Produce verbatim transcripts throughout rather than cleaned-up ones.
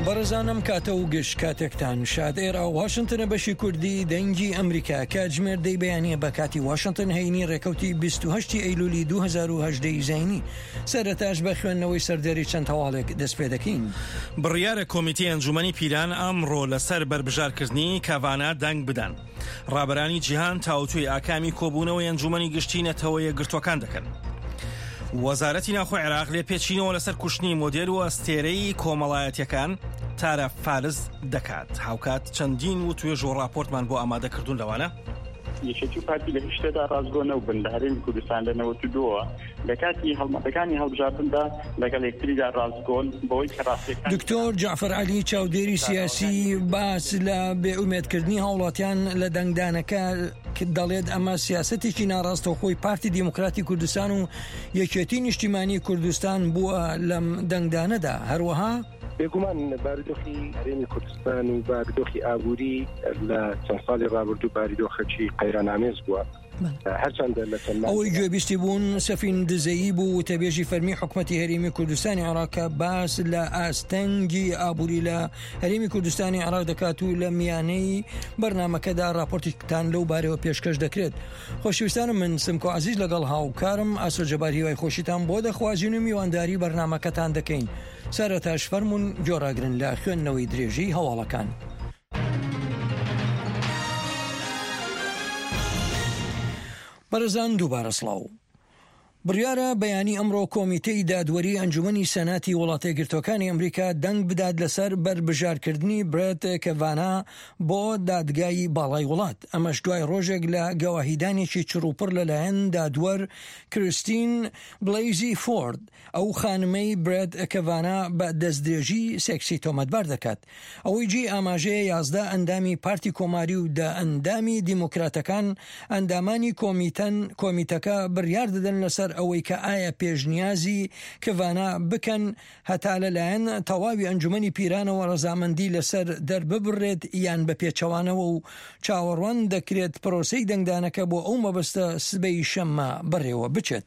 بەڕێزانم کاتە و گشت کاتێکتان شاد ئێرە واشنتنە بەشی کوردی دەنگی ئەمریکا کاتژمێر دەی بەیانیە بە کاتی واشنتن هەینی ڕێکەوتی بیست و هەشت ئەیلولی دوو هەزار و هەژدە زینی سەرەتاش بە خوێندنەوەی سەردەری چەند هەواڵێک دەست پێ دەکەین. بڕیارە کۆمیتەی ئەنجومەنی پیران ئەمڕۆ لەسەر بربژارکردنی کاڤانا دەنگ بدەن. ڕابەرانی جیهان تاوتوی ئاکامی کۆبوونەوەی ئەنجومەنی گشتی نەتەوەیە گرتوەکان دەکەن. وەزارەتی ناوخۆی عێراق لێ پێچینەوە لەسەر کوشتنی مۆدێل و ئەستێرەی کۆمەڵایەتیەکان تارە فارز دەکات. هاوکات چەندین و توێژ و راپۆرتمان بۆ ئامادەکردوون لەوانە یەکێتی و پارتی لە شتێدا ڕازگۆنە و بەندەرێنی کوردستان لە نەوەت و دووە لە کاتی هەڵمەتەکانی هەڵبژاردندا لەگەڵ یەکتریدا ڕازگۆن بەوەی کە ڕاستیەکان. دکتۆر جعفەر عەلی چاودێری سیاسی باس لە بێئومێدکردنی هاوڵاتیان لە دەنگدانەکە دەڵێت ئەمە سیاسەتێکی ناڕاستەوخۆی پارتی دیموکراتی کوردستان و یەکێتی نیشتیمانی کوردستان بووە لەم دەنگدانەدا. هەروەها بێگومان بارودۆخی هەرێمی کوردستان و بارودۆخی ئابووری لە چەند ساڵی ڕابردوو بارودۆخێکی قەیرانامێز بووە. ئەوەی گوێبیستی بوون سەفین دزەیی بوو تەبێژی فەرمی حکومەتی هەرێمی کوردستانی عێراق باس لە ئاستەنگی ئابووری لە هەرێمی کوردستانی عێراق دەکات و لە میانەی بەرنامەکەدا راپۆرتێکتان لەو بارەوە پێشکەش دەکرێت. خۆشەویستانم من سمکۆ عەزیز لەگەڵ هاوکارم ئاسۆ جەبار هیوای خۆشیتان بۆ دەخوازیین و میوانداری بەرنامەکەتان دەکەین. سەرەتاش فەرموون جۆراگرن لە خوێندنەوەی درێژی هەواڵەکان. بەرەزان دووبارە سڵاو. بڕیارە بەیانی ئەمڕۆ کۆمیتەی دادوەری ئەنجومەنی سەناتی وڵاتە یەکگرتوەکانی ئەمریکا دەنگ بدات لەسەر بربژارکردنی برێت کەڤانا بۆ دادگای باڵای وڵات. ئەمەش دوای ڕۆژێک لە گەواهیدانێکی چڕوپڕ لەلایەن دادوەر کریستین بلەیزی فۆرد ئەو خانمەی برێت کەڤانا بە دەستدرێژی سێکسی تۆمەتبار دەکات. ئەوەی جێ ئاماژەیە یازدە ئەندامی پارتی کۆماری و دە ئەندامی دیموکراتەکان ئەندامانی کۆمیتەن کۆمیتەکە بڕیار دەدەن لەسەر ئەوەی کە ئایا پێشنیازی کەڤانا بکەن هەتا لەلایەن تەواوی ئەنجومەنی پیرانەوە ڕەزامەندی لەسەر دەرببڕێت یان بە پێچەوانەوە و چاوەڕوان دەکرێت پرۆسەی دەنگدانەکە بۆ ئەو مەبەستە سبەی شەممە بڕێوە بچێت.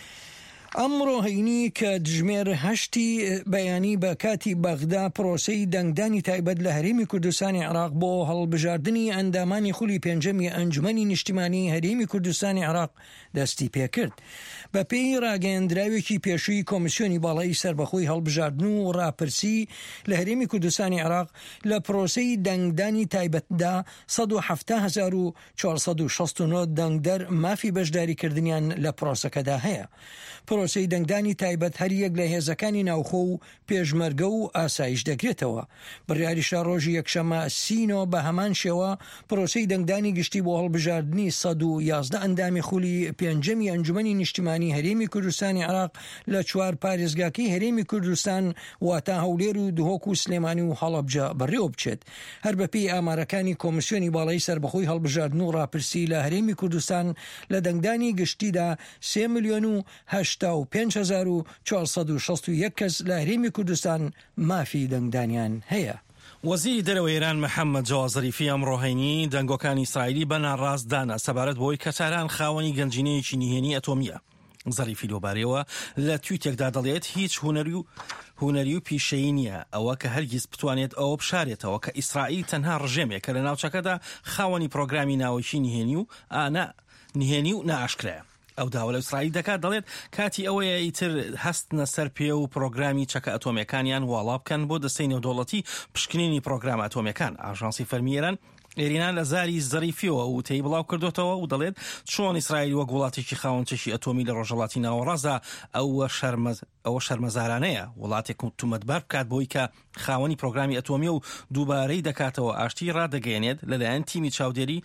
ئەمڕۆ هەینی کە دژمێر هەشتی بەیانی بە کاتی بەغدا پرۆسەی دەنگدانی تایبەت لە هەرێمی کوردستانی عێراق بۆ هەڵبژاردننی ئەندامانی خولی پێنجەمی ئەنجومەنی نیشتیمانی هەرێمی کوردستانی عێراق دەستی پێکرد. بە پێی ڕاگەیەندراوێکی پێشووی کۆمیسیۆنی باڵایی سەربەخۆی هەڵبژاردن و ڕاپرسی لە هەرێمی کوردستانی عێراق لە پرۆسەی دەنگدانی تایبەتدا سەد و هەفتە هەزار و چوارسەد و شەست و نۆ دەنگدەر مافی بەشداریکردنیان لە پرۆسەکەدا هەیە. پرۆسەی دەنگدانی تایبەت هەر یەک لە هێزەکانی ناوخۆ و پێشمەرگە و ئاسایش دەگرێتەوە. بڕیاریشە ڕۆژی یەکشەمە سینەوە بە هەمان شێوە پرۆسەی دەنگدانی گشتی بۆ هەڵبژاردننی سەد و یازدە ئەندامی خولی پێنجەمی ئەنجومەنی نیشتیمانی هەرێمی کوردستانی عێراق لە چوار پارێزگاکەی هەرێمی کوردستان واتە هەولێر و دهۆک و سلێمانی و هەڵەبجە بەڕێوە بچێت. هەر بەپێی ئامارەکانی کۆمیسیۆنی باڵایی سەربەخۆی هەڵبژاردن و ڕاپرسی لە هەرێمی کوردستان لە دەنگدانی گشتیدا سێ ملیۆن و هەشتا و پێنج هەزار و چوارسەد و شەست و یەک کەس لە هەرێمی کوردستان مافی دەنگدانیان هەیە. وەزیری دەرەوەی ئێران محەممەد جاواد زەریفی ئەمڕۆهێنی دەنگۆکانی ئیسرائیلی بە ناڕاستدانا سەبارەت بۆی کە تاران خاوەنی گەنجینەیەکی نهێنی ئەتۆمیە. زەریفی لۆبارەوە لە تویتێکدا دەڵێت هیچ هوەری و هوەری و پیشەیی نییە ئەوە کە هەرگیز بتوانێت ئەوە بشارێتەوە کە ئیسرائیل تەنها ڕژێمێک کە لە ناوچەکەدا خاوەنی پرۆگرامی ناوەکی نهێنی و ئانا نهێنی و نائاشکرایە. ئەو داوە لە ئیسرائیل دەکات دەڵێت کاتی ئەوەیە ئیتر هەستنە سەر پێ و پرۆگرامی چەکە ئەتۆمیەکانیان واڵا بکەن بۆ دەستەی نێودەوڵەتی پشکنینی پرۆگرام ئەتۆمیەکان. ئاژانسی فەرمی ئێران ئێرینان لە زاری زەریفیەوە و تێی بڵاو کردوتەوە و دەڵێت چۆن ئیسرائیل وەک وڵاتێکی خاوەنچەشی ئەتۆمی لە ڕۆژهەڵاتی ناوەڕازە ئەوە شەرمەز ئەوە شەرمەزارانەیە وڵاتێک تومەتبار بکات بۆی کە خاوەنی پرۆگرامی ئەتۆمیە و دووبارەی دەکاتەوە ئاشتی ڕادەگەێنێت لەلایەن تیمی چاودێری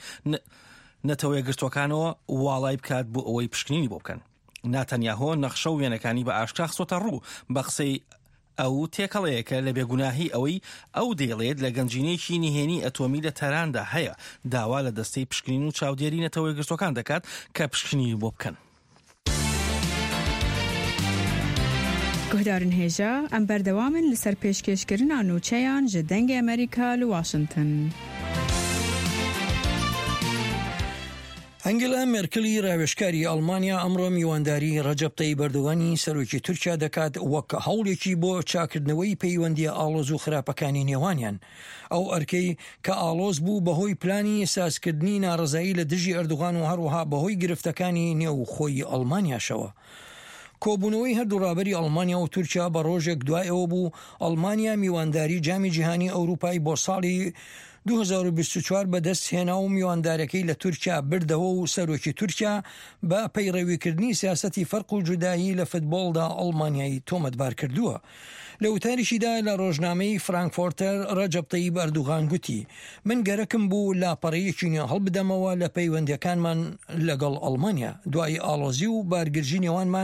نەتەوەیە گرتوەکانەوە واڵای بکات بۆ ئەوەی پشکنینی بۆ بکەن. ناتەنیاهۆ نەخشە و وێنەکانی بە ئاشکرا خسۆتە ڕوو بە قسەی ئەو تێکەڵەیەکە لە بێگوناهی ئەوەی ئەو دەیڵێت لە گەنجینەیەکی نهێنی ئەتۆمی لە تەراندا هەیە داوا لە دەستەی پشکنین و چاودێری نەتەوەیە گرتوەکان دەکات کە پشکنینی بۆ بکەن. گهدارن هێژە ئەم بەردەوامن لەسەر پێشکەشکردنا نوچەیان ji dengê Amerîka li Washington. ئەنگلا مێرکلی ڕاوێژکاری ئەڵمانیا ئەمڕۆ میوانداری ڕەجەب تەیب ئەردوغانی سەرۆکی تورکیا دەکات وەک هەوڵێکی بۆ چاکردنەوەی پەیوەندی ئاڵۆز و خراپەکانی نێوانیان. ئەو ئەرکەی کە ئاڵۆز بوو بەهۆی پلانی سازکردنی ناڕزایی لە دژی ئەردوغان و هەروەها بەهۆی گرفتەکانی نێوخۆی ئەڵمانیاشەوە. کۆبوونەوەی هەردوو ڕابەری ئەڵمانیا و تورکیا بە ڕۆژێک دوایەوە بوو ئەڵمانیا میوانداری جامی جیهانی ئەوروپای بۆ ساڵی دوو هەزار و بیست و چوار بەدەست هێنا و میواندارەکەی لە تورکیا بردەوە و سەرۆکی تورکیا بە پەیڕەویکردنی سیاسەتی فەرق و جودایی لە فوتبۆڵدا ئەڵمانیایی تۆمەتبار کردووە. لە وتاریشیدا لە ڕۆژنامەی فرانکفۆرتەر ڕەجەب تەیب ئەردوغان گوتی من گەرەکم بوو لاپەڕەیەکی نوێ هەڵبدەمەوە لە پەیوەندیەکانمان لەگەڵ ئەڵمانیا دوای ئاڵۆزی و بارگرژی نێوانمان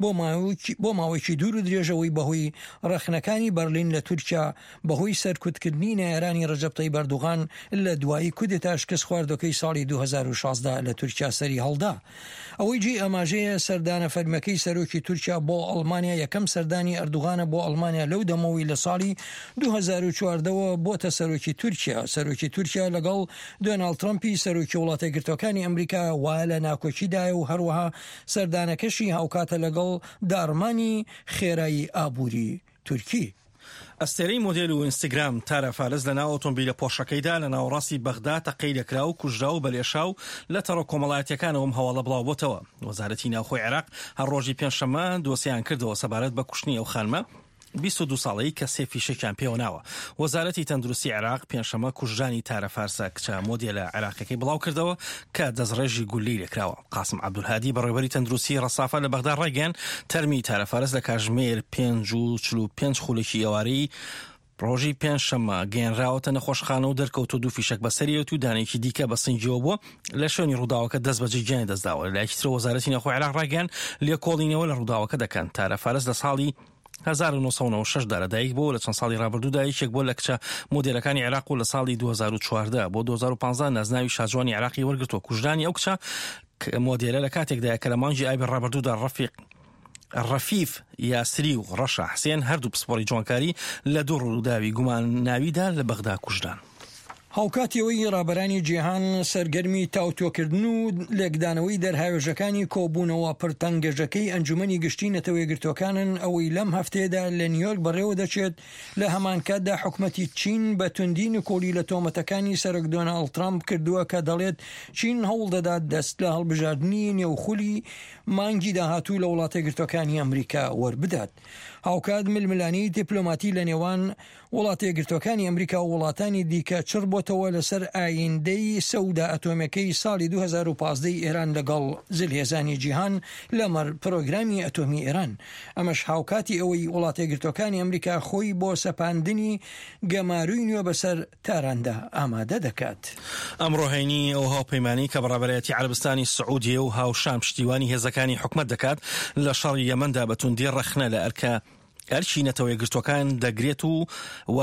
بۆ ماوەیەکی دوور و درێژەوەی بەهۆی ڕەخنەکانی بەرلین لە تورکیا بەهۆی سەرکوتکردنی نایێرانی ڕەجەب تەیب ئەردوغان لە دوایی کودێتا شکست خواردەکەی ساڵی دوو هەزار و شازدە لە تورکیا سەری هەڵدا. ئەوەی جێ ئەماژەیە سەردانە فەرمیەکەی سەرۆکی تورکیا بۆ ئەڵمانیا یەکەم سەردانی ئەردوغانە بۆ ئەڵمانیا لەو دەمەوەی لە ساڵی دوو هەزار و چواردەوە بۆتە سەرۆکی تورکیا. سەرۆکی تورکیا لەگەڵ دۆناڵد ترامپی سەرۆکی وڵاتە گرتوەکانی ئەمریکا وایە لە ناکۆچیدایە و هەروەها سەردانەکەشی هاوکاتە لەگەڵ دارمانی خێرایی ئابووری تورکی. ئەستێرەی مۆدێل و ئینستاگرام تارە فارس لە ناو ئۆتۆمبیلە پۆشەکەیدا لە ناوەڕاستی بەغدا تەقەی لەکرا و کوژرا و بەلێشا و لە تەڕە کۆمەڵایەتیەکانەوەم هەواڵە بڵاو بۆتەوە. وەزارەتی ناوخۆی عێراق هەر ڕۆژی پێنجشەممە دۆسییان کردەوە سەبارەت بە کوشتنی ئەو خانمە بیست و دوو ساڵەی کە سێ فیشەکیان پێوە ناوە. وەزارەتی تەندروستی عێراق پێنجشەممە کوژرانی تارە فارسە کچە مۆدێلە عێراقەکەی بڵاو کردەوە کە دەستڕێژی گولی لێکراوە. قاسم عەبدولهادی بەڕێوەبەری تەندروستی ڕەسافە لە بەغدا ڕێگەیان تەرمی تارە فارس لە کاتژمێر پێنج و چل و پێنج خولێکی ئێوارەی ڕۆژی پێنجشەممە گەێنراوەتە نەخۆشخانە و دەرکەوتە دوو فیشک بەسەریەوە و دانێکی دیکە بە سنجیەوە بووە لە شوێنی ڕووداوەکە دەست بەجێ گیانی دەستداوە. لایەکترە وەزارەتی ناوخۆی عێراق ڕاگەیان لێکۆڵینەوە لە ڕووداوەکە دەکەن. تارە فارس لە ساڵی هەزار و نۆ سەد و نەوە و شەش دەرەدایک بۆ لە چەند ساڵی ڕابردوودا یەکێک بۆ لە کچە مۆدێلەکانی عێراق و لە ساڵی دوو هەزار و چواردە بۆ دوو هەزار و پانزدە نازناوی شاجوانی عێراقی وەرگرتووە. کوژرانی ئەو کچە مۆدێلە لە کاتێکدایە کە لە مانگی ئایبی ڕابردوودا ڕەفیق ڕەفیف یاسری و ڕەشە حسێن هەردوو پسپۆڕی جوانکاری لە دوو ڕووداوی گومان ناویدا لە بەغدا کوژران. هاوکاتیەوەی ڕابەرانی جیهان سەرگەرمی تاوتۆکردن و لێکدانەوەی دەرهاوێژەکانی کۆبوونەوە پرتەنگەژەکەی ئەنجومەنی گشتی نەتەوەی گرتوەکانن ئەوەی لەم هەفتەیەدا لە نیویۆرک بەڕێوە دەچێت لە هەمان کاتدا حکومەتی چین بە توندی نکۆلی لە تۆمەتەکانی سەرۆک دۆناڵد ترامپ کردووە کە دەڵێت چین هەوڵ دەدات دەست لە هەڵبژاردننی نێوخولی مانگی داهاتوو لە وڵاتە گرتوەکانی ئەمریکا وەربدات. هاوکات ململانی دیپلۆماتی لە نێوان وڵاتە گرتوەکانی ئەمریکا و وڵاتانی دیکە چڕ بۆتەوە لەسەر ئایندەی سەودا ئەتۆمەکەی ساڵی دوو هەزار و پانزدە ئێران لەگەڵ زلهێزانی جیهان لەمەڕ پرۆگرامی ئەتۆمی ئێران. ئەمەش هاوکاتی ئەوەی وڵاتە گرتوەکانی ئەمریکا خۆی بۆ سەپاندنی گەماروی نوێ بەسەر تاراندا ئامادە دەکات. ئەمڕۆ هەینی ئەو هاوپەیمانی کە بەڕێوەبەرەتی عەرەبستانی سعودیە و هاوشام پشتیوانی هێزەکانی حکومەت دەکات لە شەڕی یەمەندا بە توندی ڕەخنە لە ئەرکە ئەرچی نەتەوەی گرتوەکان دەگرێت و و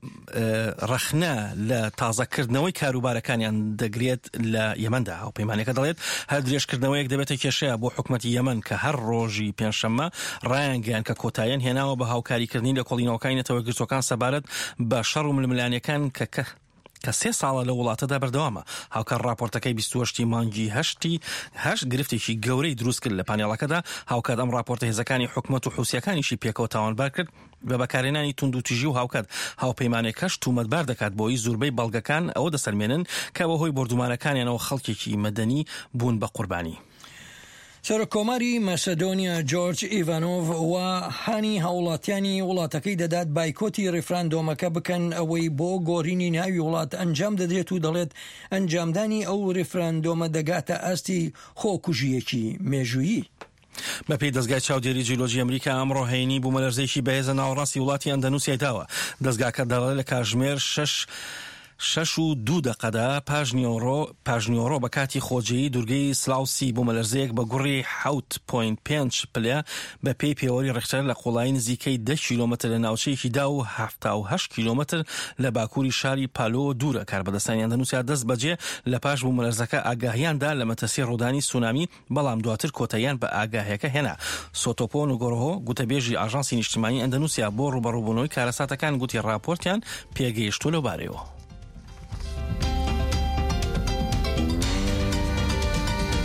ڕەخنە لە تازەکردنەوەی کاروبارەکانیان دەگرێت لە یەمەندا. هاوپەیمانەکە دەڵێت هەر درێژکردنەوەیەک دەبێتە کێشەیە بۆ حکومەتی یەمەن کە هەر ڕۆژی پێنجشەممە ڕایانگەیان کە کۆتاییان هێناوە بە هاوکاریکردنی لە کۆڵینەوەکانی نەتەوەی گرتوەکان سەبارەت بە شەڕ و ململانیەکان کە کە کە سێ ساڵە لە وڵاتەدا بەردەوامە. هاوکار راپۆرتەکەی بیست و هەشتی مانگی هەشتی هەشت گرفتێکی گەورەی دروست کرد لە پانێڵەکەدا. هاوکات ئەم راپۆرتە هێزەکانی حکومەت و حوسیەکانیشی پێکەوە تاوانبار کرد بە بەکارهێنانی تونند و تیژی و هاوکات هاوپەیمانێکەش تومەتبار دەکات بۆی زۆربەی بەڵگەکان ئەوە دەسەلمێنن کە بەهۆی بردومانەکانیانەوە خەڵکێکی مەدەنی بوون بە قوربانی. سەرۆکۆماری مەسەدۆنیا جۆرج ئیڤانۆڤ و هانی هاوڵاتیانی وڵاتەکەی دەدات بایکۆتی ڕێفراندۆمەکە بکەن ئەوەی بۆ گۆڕینی ناوی وڵات ئەنجام دەدرێت و دەڵێت ئەنجامدانی ئەو ڕێفراندۆمە دەگاتە ئاستی خۆکوژیەکی مێژویی. بەپێی دەستگای چاودێری جیۆلۆژی ئەمریکا ئەمڕۆ هەینی بوومەلەرزەیەکی بەهێزە ناوەڕاستی وڵاتی ئەندەنوسیای داوە. دەستگاکە دەڵێت لە کاتژمێر شەش شەش و دوو دەقەدا پاژنیۆڕۆ پاژنیۆڕۆ بە کاتی خۆجەیی دوورگەی سلااوسی بوومەلەرزەیەک بە گوڕی حوت پۆینت پێنج پلە بە پێی پێوەری ڕێکچەر لە قوڵایی نزیکەی ده کیلۆمەتر لە ناوچەیەکی دا و هەفتا و هەشت کیلۆمەتر لە باکووری شاری پالۆ دوورە. کاربەدەستانی ئەندەنوسیا دەست بەجێ لە پاش بوومەلەرزەکە ئاگاهیاندا لە مەترسی ڕوودانی سونامی، بەڵام دواتر کۆتاییان بە ئاگاهیەکە هێنا. سۆتۆپۆ نوگۆڕۆ گوتەبێژی ئاژانسی نیشتیمانی ئەندەنوسیا بۆ ڕوبەڕووبوونەوەی کارەساتەکان گوتی راپۆرتیان پێگەیشتووە لەوبارەیەوە.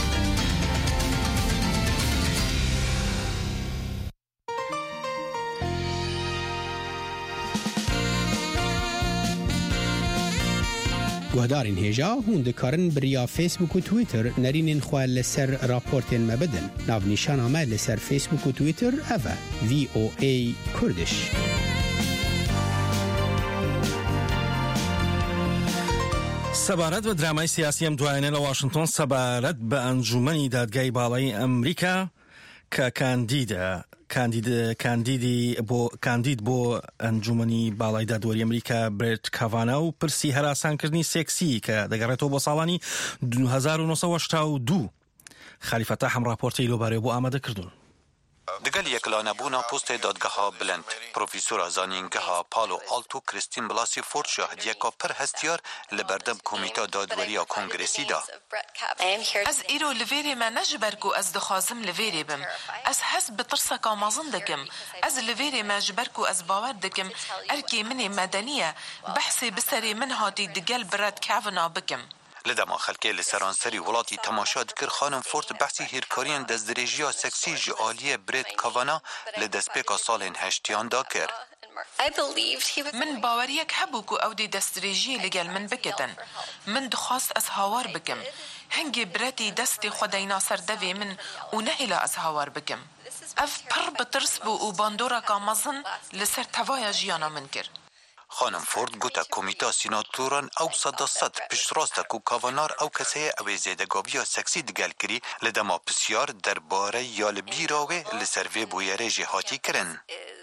گهدارین هجا هون دکارن بریا فیسبوک و تویتر نرینین خواه لسر راپورتین مبدن. ناو نیشان آمد لسر فیسبوک و تویتر اوه وی او ای کردش. سەبارەت بە درامای سیاسی ئەم دوایانە لە واشنگتن سەبارەت بە ئەنجومەنی دادگای باڵای ئەمریکا کە کاندیدە کاندید کاندیدی بۆ کاندید بۆ ئەنجومەنی باڵای دادوەری ئەمریکا برێت کاڤانە و پرسی هەراسانکردنی سێکسی کە دەگەڕێتەوە بۆ ساڵانی دو هەزار و نۆ سەد و هەشتا و دوو. خەلیفەتە هەم راپۆرتەی لۆبارەوە بۆ ئامادەکردوون. دگل یکلانبونا پست دادگاه بلند پروفیسور زانینگاه پالو آلتو کریستین بلاسی فورد شاهدیه که پر هستیار لبردم کمیته دادوری کنگرسی دا. از ایرو لویری من نجبرگو از دخوازم لویری بم. از حسب بترسا کامازن دکم. از لویری من جبرگو از باور دکم. ارکی منی مدنیه بحثی بسری من هاتی دگل برد کافنا بکم. لدما خلقه لسرانسری ولاتی تماشا دکر خانم فورد بحثی هیرکارین دزدریجیا سکسی جعالی برید کاوانا لدسپیکا سالین هشتیان دا کر. من باوریک هبوکو او دی دستریجی لگل من بکتن. من دخواست از هاوار بکم. هنگی برتی دستی خداینا سردوی من و نهلا از هاوار بکم. اف پر بترس بو و باندورا کامازن لسر توایا جیانا من کر. خانم فورد گوتا کمیتا سیناتوران او صدا صد پشت راستا کو کاوانار او کسیه او زیدگاوی سکسی دگل کری لدما پسیار درباره یال بیراوه لسروی بویره جهاتی کرن.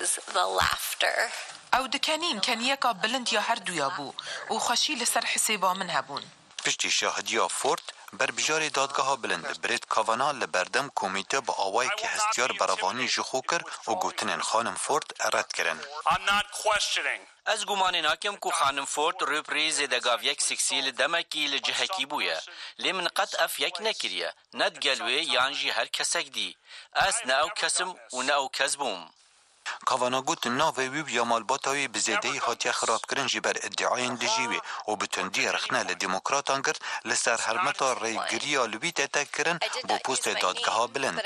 او دکانین کن یکا بلند یا هر دویا بو و خوشی لسر حسیبا من هبون. پشتی شاهدیا فورد بر بجار دادگاه بلند برید کاوانا لبردم کمیته با آوائی که هستیار براوانی جخو کر و گوتنین خانم فورد رد کرن. از گمان ناکم کو خانم فورد روپریز دگاویک سکسیل دمکی لجهکی بویا لیمن قط اف یک نکریه ند گلوه یانجی هر کسک دی از ناو کسم و ناو کسبوم. کاوانا گوت ناوی ویب یا مالباتاوی بزیدهی هاتیا خراب کرن جبر ادعاین دجیوی و بتندی رخنه لدیموکراتان کرد لسر هرمتا ریگریا لوی تیتا کرن با پوست دادگاه بلند.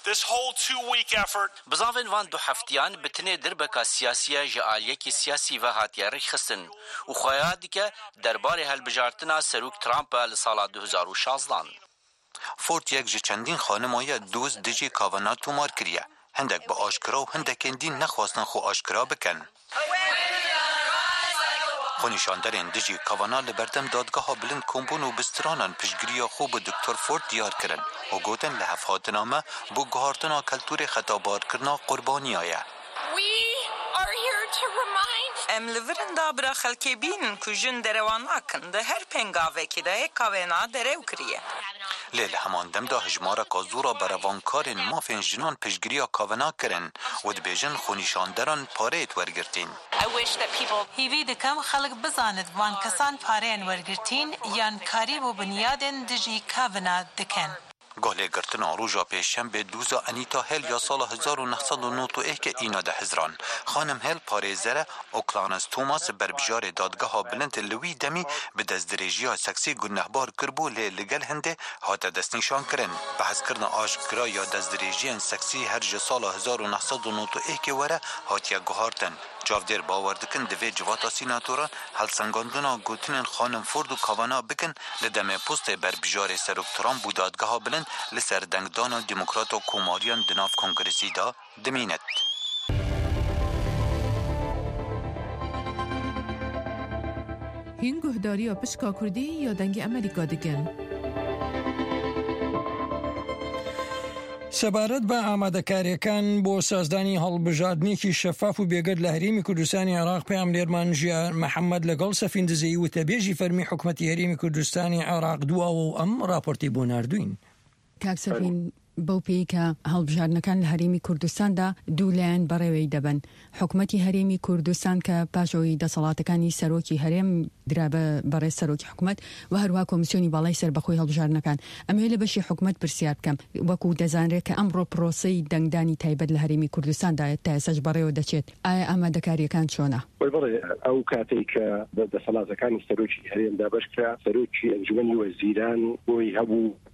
بزاوین وان دو هفتیان بتنه دربکا سیاسی جعالیه کی سیاسی و هاتیا رخصن و خواهد که دربار هلبجارتنا سروک ترامپ لسال دو هزار و شازده. فورد یک جچندین خانمای دوز دجی کاوانا تومار کریه. هندک با آشکرا و هندکین دین نخواستن خو آشکرا بکن. خونیشاندرین دجی کاوانا لبردم دادگاه بلند کمبون و بسترانان پشگریا خوب دکتر فورد دیار کرن و گوتن لحفاتنامه بو گهارتنا کلتور خطابار کرنا قربانی آیه. ام لورن دا برا خلکی بینن که جن دروان آکن ده هر پنگاوه که ده کاوینا درو کریه. لیل همان دم دا هجمارا کازورا براوانکارن مافین جنان پشگریا کاونا کرن و دبیجن خونیشاندران پاریت ورگرتین. هیوی دکم خلق بزاند وان کسان پارین ورگرتین یان کاری و بنیادن دجی کاونا دکن. گاله گرتن آروژا پیشم به دوزا انیتا هل یا سال هزار و نهصد و نود و یک اینا ده هزران خانم هل پاریزره اوکلانس توماس بربجار دادگاه بلند لوی دمی به دزدریجی سکسی گنهبار کربو لی لگل هنده هات دست نشان کرن بحث کرن آشکرا یا دزدریجی سکسی هر ج سال هزار و نهصد و نود و یک وره هات یا گهارتن جاودر باوردکن دوی جواتا سیناتوران هل سنگاندونا گوتنن خانم فورد و کاوانا بکن لدم پست بربجار سروک ترامپ بو دادگاه بلند لسر دنگدان دموکرات و کوماریان دناف کنگرسی دا دمینت. هین گهداری و پشکا کردی یا دنگ امریکا دکن؟ سەبارەت بە ئامادەکاریەکان بۆ سازدانی هەڵبژاردنێکی شەفاف و بێگەر لە هەرێمی کوردستانی عێراق پەیامبەرمان ژیار محەممەد لەگەڵ سەفیندزەیی وتەبێژی فەرمی حکومەتی هەرێمی کوردستانی عێراق دواوە و ئەم راپۆرتی بۆ ناردوین. کاک سەفین بەو پێی کە هەڵبژاردنەکان لە هەرێمی کوردستاندا دوو لایەن بەڕێوەی دەبن. حکومەتی هەرێمی کوردستان کە پاشەوەی دەسەڵاتەکانی سەرۆکی هەرێم درا بەڕێز سەرۆکی حکومەت و هەروها کۆمیسیۆنی باڵای سەربەخۆی هەڵبژاردنەکان ئەمێ لە بەشی حکومەت پرسیار بکەم وەکو دەزانرێت کە ئەمڕۆ پرۆسەی دەنگدانی تایبەت لە هەرێمی کوردستاندا تا ئێساش بەڕێوە دەچێت. ئایا ئامادەکاریەکان چۆنە؟ بەڵێ ئەو کاتێک کە دەسەڵاتەکانی سەرۆکی هەرێمدا بەشکرا سەرۆکی ئەنجومەنی وەزیران بۆی هەبوو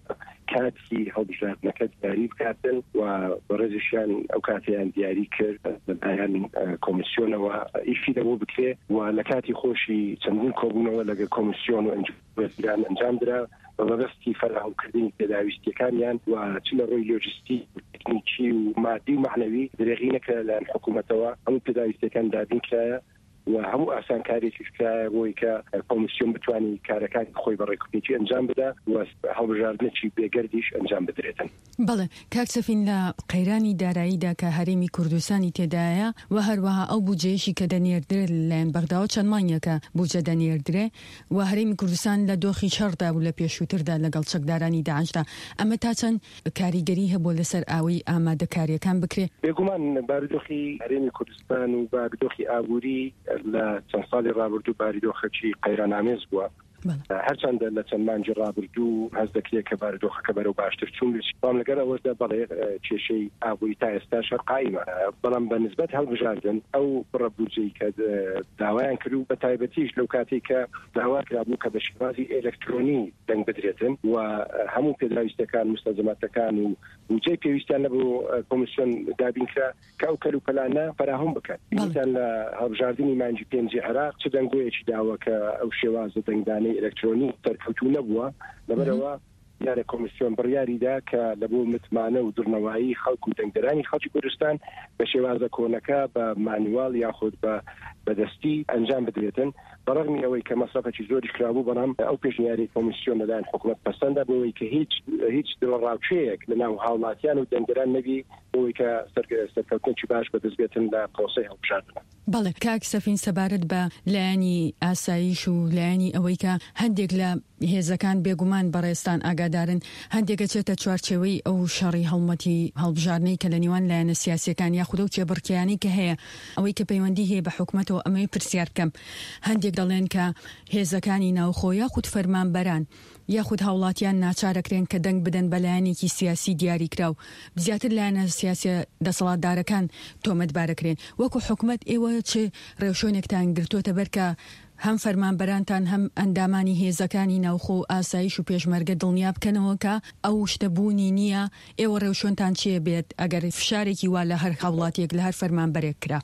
کاتی هەڵبژاردنەکە دیاری بکاتن و بەڕێزیشیان ئەو کاتیان دیاری کرد لەلایەن کۆمیسیۆنەوە ئیشی دەبوو بکرێ و لە کاتی خۆشی چەندین کۆبوونەوە لەگە کۆمیسیۆن و ئەنجومەنیان ئەنجام درا بە بەبەستی فەرهەمکردنی پێداویستیەکانیان و چ لە ڕۆی لۆجستیک و تکنیکی و مادی و معنەوی درێغینەکە لە حکوومەتەوە هەموو پێداویستەکان دابین کرایە و هەموو ئاسانکاریێکیش کرایە بۆی کە کۆمیسیۆن بتوانانی کارەکانی خۆی بە ڕێکوپێکی ئەنجام بدا و هەڵبژاردنێکی بێگەردیش ئەنجام بدرێتن. بەڵێ کاک سەفین لە قەیرانی داراییدا کە هەرێمی کوردستانی تێدایە و هەروەها ئەو بودجەیەشی کە دەنێردرێت لەلایەن بەغداوە چەند مانگێکە بودجە دەنێردرێ و هەرێمی کوردستان لە دۆخی چەڕدا بوو لە پێشووتردا لەگەڵ چەکدارانی داعشدا ئەمە تا چەند کاریگەری هەبوو لەسەر ئاوی ئامادەکاریەکان بکرێ؟ بێگومان بارودۆخی هەرێمی کوردستان و بارودۆخی ئابووری لە چەند ساڵی ڕابردوو باریدۆخەکی قەیرانامێز بووە. هەرچەندە لە چەند مانگی ڕابردوو هەست دەکرێت کە بارودۆخەکە بەرەو باشتر چوون بام لەگەر ئەوەشدا بەڵێ کێشەی ئابووری تا ئێستاش قایمە، بەڵام بە نسبەت هەڵبژاردن ئەو بڕە بودجەی کە داوایان کرد و بە تایبەتیش لەو کاتێک کە داوا کرابوو کە بە شێوازی ئێلکترۆنی دەنگ بدرێتن و هەموو پێداویستەکان مستەلزەماتەکان و بودجەی پێویستیان لەبوو کۆمیسیۆن دابینکرا کە ئەو کەلوپەلانە فراهم بکات. دیسان لە هەڵبژاردننی مانگی پێنجی عێراق چ دەنگۆیەکی داوە کە ئەو شێوازە دەنگدانەی ئێلکترۆنی تەرکەوتوو نەبووە، لەبەرەوە یارە کۆمیسیۆن بڕیاریدا کە لە بۆ متمانە و دڕنەوایی خەڵک و دەنگدەرانی خەڵکی کوردستان بە شێوازە کۆنەکە بە مانیواڵ یاخود بە بەدەستی ئەنجام بدرێتن بەڕغمی ئەوەی کە مەسرفێکی زۆری کرابوو، بەڵام ئەو پێشنیاری کۆمیسیۆن لەلایەن حکوومەت پەسەندە بۆەوەی کە هیچ هیچ دڕاوچەیەک لە ناو هاوڵاتیان و دەنگدەران نەبی بۆەوەی کە سەرکەوتنێکی باش بەدەستبێتن لە پرۆسەی هەڵبژاردنە. بەڵێ کاک سەفین سەبارەت بە لایەنی ئاسایش و لایەنی ئەوەی کە هەندێک لە هێزەکان بێگومان بەڕێستان ئاگادارن هەندێکە چێتە چوارچێوەی ئەو شەڕی هەڵمەتی هەڵبژاردنەی کە لە نێوان لایەنە سیاسیەکان یاخودە و چێبڕکیانی کە هەیە ئەوەی کە پەیوەندی هەیە بە حکوومەتەوە ئەمەی پرسیار بکەم. هەندێک دەڵێن کە هێزەکانی ناوخۆ یاخود فەرمانبەران یاخود هاوڵاتیان ناچارەکرێن کە دەنگ بدەن بە لایەنێکی سیاسی دیاری کراو بزیاتر لایەنە سیاسی دەسەڵاتدارەکان تۆمەتبارەکرێن وەکو حکوومەت ئێوە چ ڕێوشۆنێکتان گرتوۆتە بەرکە هەم فەرمانبەرانتان هەم ئەندامانی هێزەکانی ناوخۆ و ئاسایش و پێشمەرگە دڵنیا بکەنەوە کە ئەو شتەبوونی نییە ئێوە ڕێوشۆنتان چیە بێت ئەگەر فشارێکی وا لە هەر هاوڵاتێک لە هەر فەرمانبەرێک کرا؟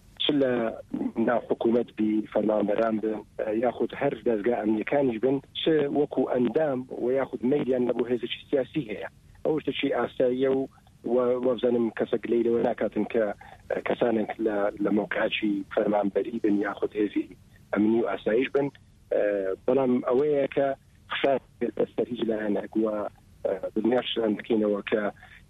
لە ناو حکوومەت بی فەرمانبەران بن یاخود هەر دەستگا ئەمنیەکانیش بن چ وەکو ئەندام و یاخود مەیلیان لە بۆ هێزێکی سیاسی هەیە ئەو شتێکی ئاساییە و وەبزانم کەسێک لەیلەوە ناکاتن کە کەسانێک لە مۆقعاتی فەرمانبەری بن یاخود هێزی ئەمنی و ئاسایش بن، بەڵام ئەوەیە کە خشار بەسەر هیچ لایەنە وە دنیاش دەکەینەوە کە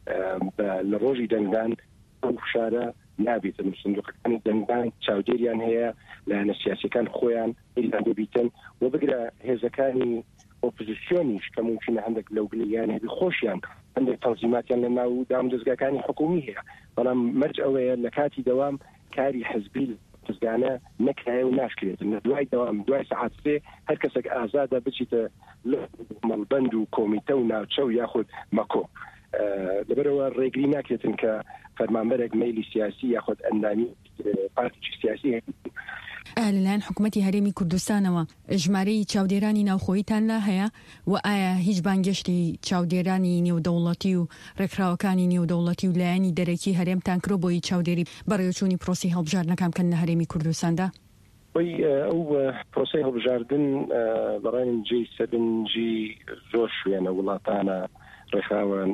لە ڕۆژی دەنگدان ئەو خشارە نابێتن سندوقەکانی دەنگدان چاودێریان هەیە لایەنە سیاسیەکان خۆیان ئیلان دەبیتن و بگرە هێزەکانی ئۆپۆزیسیۆنیش کە ممکنە هەندێک لەو گلەیان هەبی خۆشیان هەندێک تەنزیماتیان لە ناو دام دەستگاکانی حکومی هەیە، بەڵام مەرج ئەوەیە لە کاتی دەوام کاری حزبی دەستگانە نەکرایە و ناشکرێتن لە دوای دەوام دوای سەعات سێ هەر کەسێک ئازادە بچیتە مەڵبەند و کۆمیتە و ناوچە و یاخود مەکۆ. لەبەرەوە ڕێگری ناکرێتن کە فەرمانبەرێک مەیلی سیاسی یاخود ئەندامی پارتیی سیاسی لەلایەن حکوومەتی هەرێمی کوردستانەوە ژمارەی چاودێرانی ناوخۆییتان لا هەیە و ئایا هیچ بانگەشتی چاودێرانی نێودەوڵەتی و ڕێکخراوەکانی نێودەوڵەتی و لایەنی دەرەکی هەرێمتان کرۆ بۆی چاودێری بەڕێوەچوونی پرۆسی هەڵبژاردنەکان بکەن لە هەرێمی کوردستاندا؟ ئەو پرۆسی هەڵبژاردن بەڕێن جێی سەرنجی زۆر شوێنە وڵاتانە ڕێکخراوان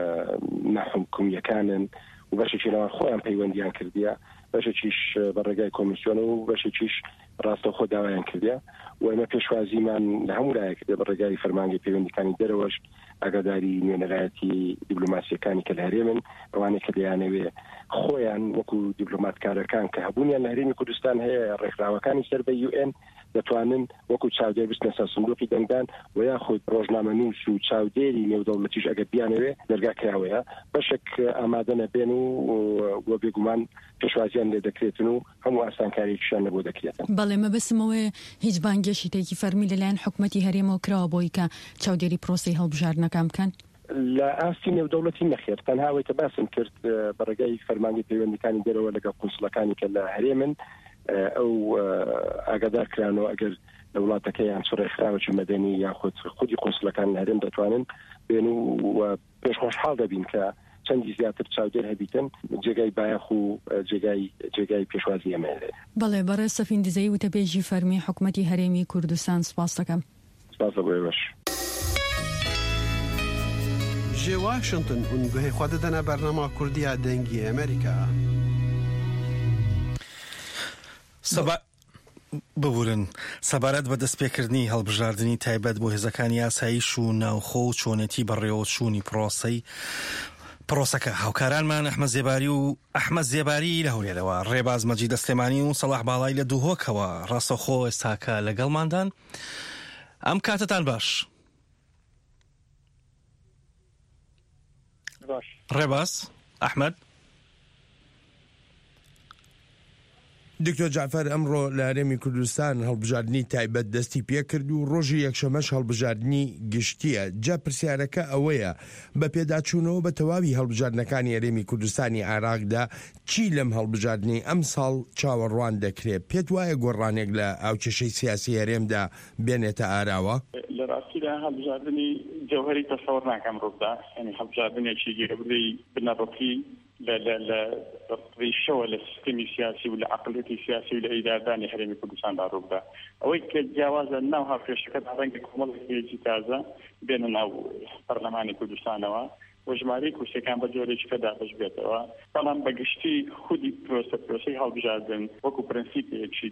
ناحکومیەکانن و بەشێکی ناوان خۆیان پەیوەندیان کردیە، بەشێکیش بەڕێگای کۆمیسیۆن و بەشێکیش ڕاستەوخۆ داوایان کردیە و ئێمە پێشوازیمان لە هەموو لایەک کردە بەڕێگای فەرمانگەی پەیوەندیەکانی دەرەوەش ئاگاداری نوێنەرایەتی دیبلۆماسیەکانی کە لە هەرێمن ئەوانەی کە دەیانەوێ خۆیان وەکو دیبلۆماتکارەکان کە هەبوونیان لە هەرێمی کوردستان هەیە ڕێکخراوەکانی سەر بە یو ئێن دەتوانن وەکو چاودێر بستنە سەر سندوقی دەنگدان و یاخود ڕۆژنامەنووس و چاودێری نێودەوڵەتیش ئەگەر بیانەوێ دەرگا کراوەیە بەشێک ئامادە نەبێن و بێگومان پێشوازیان لێ دەکرێتن و هەموو ئاسانکاریشیان لەبۆ دەکرێتن. بەڵێ مەبەستمەوەی هیچ بانگێشی تێکی فەرمی لەلایەن حکوومەتی هەرێمەوە کراوە بۆی کە چاودێری پرۆسی هەڵبژاردنەکان بکەن؟ لە ئاستی نێودەوڵەتی نەخێر تەنهاوەیتە باسم کرد بەڕێگای فەرمانگەی پەیوەندیەکانی دەرەوە لەگەڵ قونسڵەکانی کە لە هەرێمن ئەو ئاگادار کرانەوە ئەگەر وڵاتەکە یان سوڕێکخراوەکی مەدەنی یاخود خودی قونسڵەکان هەرێم دەتوانن بێن و پێشخۆشحاڵ دەبین کە چەندی زیاتر چاودێر هەبیتن جێگای بایەخ و جێگای جێگای پێشوازی ئەمێنێ. بەڵێ بەڕێز سەفین دزەی وتەبێژی فەرمی حکوومەتی هەرێمی کوردستان سپاس دەکەم. سپاس بۆی باش. جێ واشنگتن ئونگوهی خوا دەدەنە بەرنامە کوردیە دەنگی ئەمریکا. ببورن سەبارەت بە دەستپێکردنی هەڵبژاردننی تایبەت بۆ هێزەکانی یاساییش و ناوخۆ و چۆنێتی بەڕێوە چوونی پرۆسەی پرۆسەکە هاوکارانمان ئەحمەد زێباری و ئەحمەد زێباری لە هەولێرەوە ڕێباز مەجید دەستێمانی و سەلاح باڵای لە دووهۆکەوە ڕاستەخۆ ئێستاکە لەگەڵماندان. ئەم کاتتان باش ڕێباز ئەحمەد. دکتۆر جعفەر ئەمڕۆ لە هەرێمی کوردستان هەڵبژاردننی تایبەت دەستی پێ کرد و ڕۆژی یەکشەمەش هەڵبژاردننی گشتیە. جا پرسیارەکە ئەوەیە بە پێداچوونەوە بە تەواوی هەڵبژاردنەکانی هەرێمی کوردستانی عێراقدا چی لەم هەڵبژاردننی ئەم ساڵ چاوەڕوان دەکرێت؟ پێت وایە گۆڕانێک لە ئاوکێشەی سیاسی هەرێمدا بێنێتە ئاراوە؟ لە ڕاستیدا هەڵبژاردننی جەوهەری تەسەوڕ ناکەم ڕوودا، یعنی هەڵبژاردنێکی گیرەبرەی بنەڕەتی لە ڕیشەوە لە سیستمی سیاسی و لە عقلەتی سیاسی و لە ئیدارەدانی هەرێمی کوردستاندا ڕوودا. ئەوەی کە جیاوازە ناو هاوکێشەکەدا ڕەنگە کۆمەڵێکی تازە بێنە ناو پەرلەمانی کوردستانەوە و ژمارەی کورسەکان بە جۆرێکەکە دابش بێتەوە. بەڵام بەگشتی خودی پرۆسە پرۆسەی هەڵبژاردن وەکو پرەنسیپێکی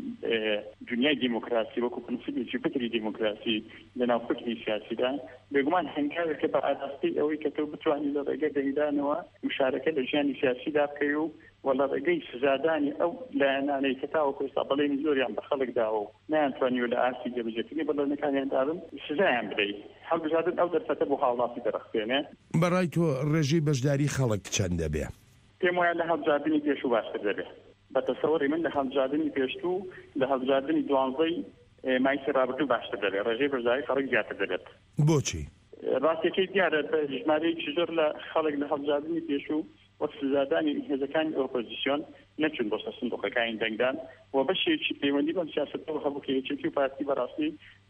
دنیای دیموکراسی وەکو پرەنسیپێکی فکری دیموکراسی لە ناو فکری سیاسیدا بێگومان هەنگاوێکە بە ئاساستی ئەوەی کە تۆ بتوانانی لە ڕێگە دەنگدانەوە مشارەکە لە ژیانی سیاسیدا بکەی و وەڵا ڕێگەی سزادانی ئەو لایەنانەی کە تاوەکو ئێستا بەڵێنی زۆریان بە خەڵکداوە و نەیانتوانیوە لە ئاستی جێبەجێکردنی بەڵێنەکانیان دابن سزایان بدەیت. هەڵبژاردن ئەو دەرفەتە بۆ هاوڵاتی دەرەخوێنێ. بەڕای تۆ ڕێژەی بەشداری خەڵک چەند دەبێ؟ پێم وایە لە هەڵبژاردننی پێشوو باشتر دەبێت. بە تەسەوەری من لە هەڵبژاردننی پێشوو لە هەڵبژاردننی دوانزەی مایسی ڕابردوو باشتر دەبێت، ڕێژەی بەشداری خەڵک زیاتر دەبێت. بۆچی؟ ڕاستیەکەی دیارە بە ژمارەیەکی زۆر لە خەڵک لە هەڵبژاردننی پێشوو وەک سزادانی هێزەکانی ئۆپۆزیسیۆن نەچون بۆ سندوقەکانی دەنگدان و بەشێکی پەیوەندی بەم سیاسەتەوە هەبوو کە یەکێکی و پارتی بەڕاستی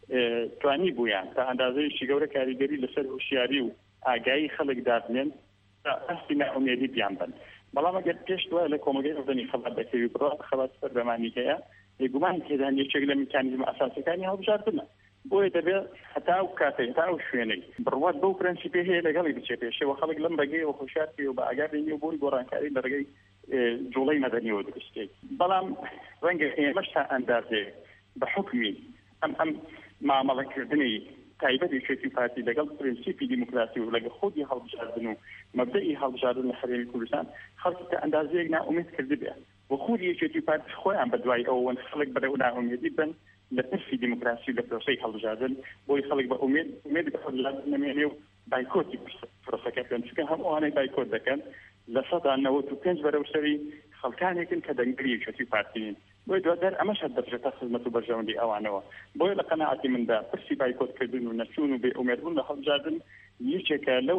توانی بوویان تا ئەندازەیەکی گەورە کاریگەری لەسەر هوشیاری و ئاگایی خەڵک دابنێن تا ئەستی ناومێدی بیان بن. بەڵام ئەگەر پێش دوای لە کۆمەلگەی ئەوردنی خەبات دەکەوی بڕۆ خەبات سەردەمانی هەیە بێگومان تێدان یەکێک لە میکانیزم ئاساسەکانی هەڵبژاردنە. بۆیە دەبێت هەتا ئەو کاتەی هەتا ئەو شوێنەی بڕوات بەو پرەنسیپێ هەیە لەگەڵی بچێت پێشەوە خەڵک لەم ڕێگەیەوە خۆشیار پێ و بە ئاگادێنی و بۆی گۆڕانکاری لە ڕێگەی جوڵەی مەدەنیەوە دروستێت. بەڵام ڕەنگە ئێمەش تا ئەندازێ بە حکمی ئەم ئەم مامەڵەکردنی تایبەتێکی پارتی لەگەڵ پرەنسیپی دیموکراسی و لەگەڵ خودی هەڵبژاردن و مەبدەئی هەڵبژاردن لە هەرێمی کوردستان خەڵکی تا ئەندازەیەک ناومێد کردبێ و خودی یەکێتی پارتی خۆیان بە دوای ئەوەن خەڵک بەرەو ناومێدی بن لە پرسی دیموکراسی لە پرۆسەی هەڵبژاردن بۆی خەڵک بە ئومێد ئومێد بە هەڵبژاردن نەمێنێ و بایکۆتی پرۆسەکە بکەن چونکە هەمووانەی بایکۆت دەکەن لە سەدا نەوەت و پێنج بەرەوسەری خەڵکانێکن کە دەنگری یەکێتی پارتین بۆی دوادار ئەمەش هەردەرجێتە خزمەت و بەرژەوەندی ئەوانەوە. بۆیە لە قەناعەتی مندا پرسی بایکۆتکردن و نەچوون و بێ ئومێدبوون لە هەڵبژاردن یەکێکە لەو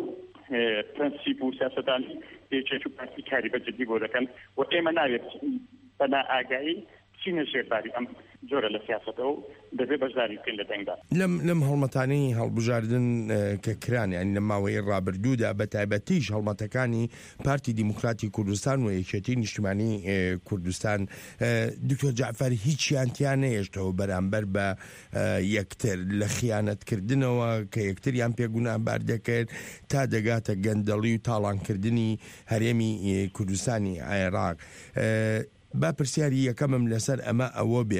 پرەنسیپ و سیاسەتانی یەکێتی پارتی کاری بەجددی بۆ دەکەن و ئێمە ناوێت بە نائاگایی چینە ژێرباری ئەم جۆرە لە سیاسەتەوە دەبێت بەشداری بکەین لە دەنگدا. لەم لەم هەڵمەتانەی هەڵبژاردن کە کران یانی لە ماوەی ڕابردوودا بە تایبەتیش هەڵمەتەکانی پارتی دیموکراتی کوردستان و یەکێتی نیشتیمانی کوردستان دکتۆر جعفەر هیچیان تیان نەهێشتەوە بەرامبەر بە یەکتر لە خیانەتکردنەوە کە یەکتریان پێگونابار دەکرد تا دەگاتە گەندەڵی و تاڵانکردنی هەرێمی کوردستانی عێراق. با پرسیاری یەکەمم لەسەر ئەمە ئەوە بێ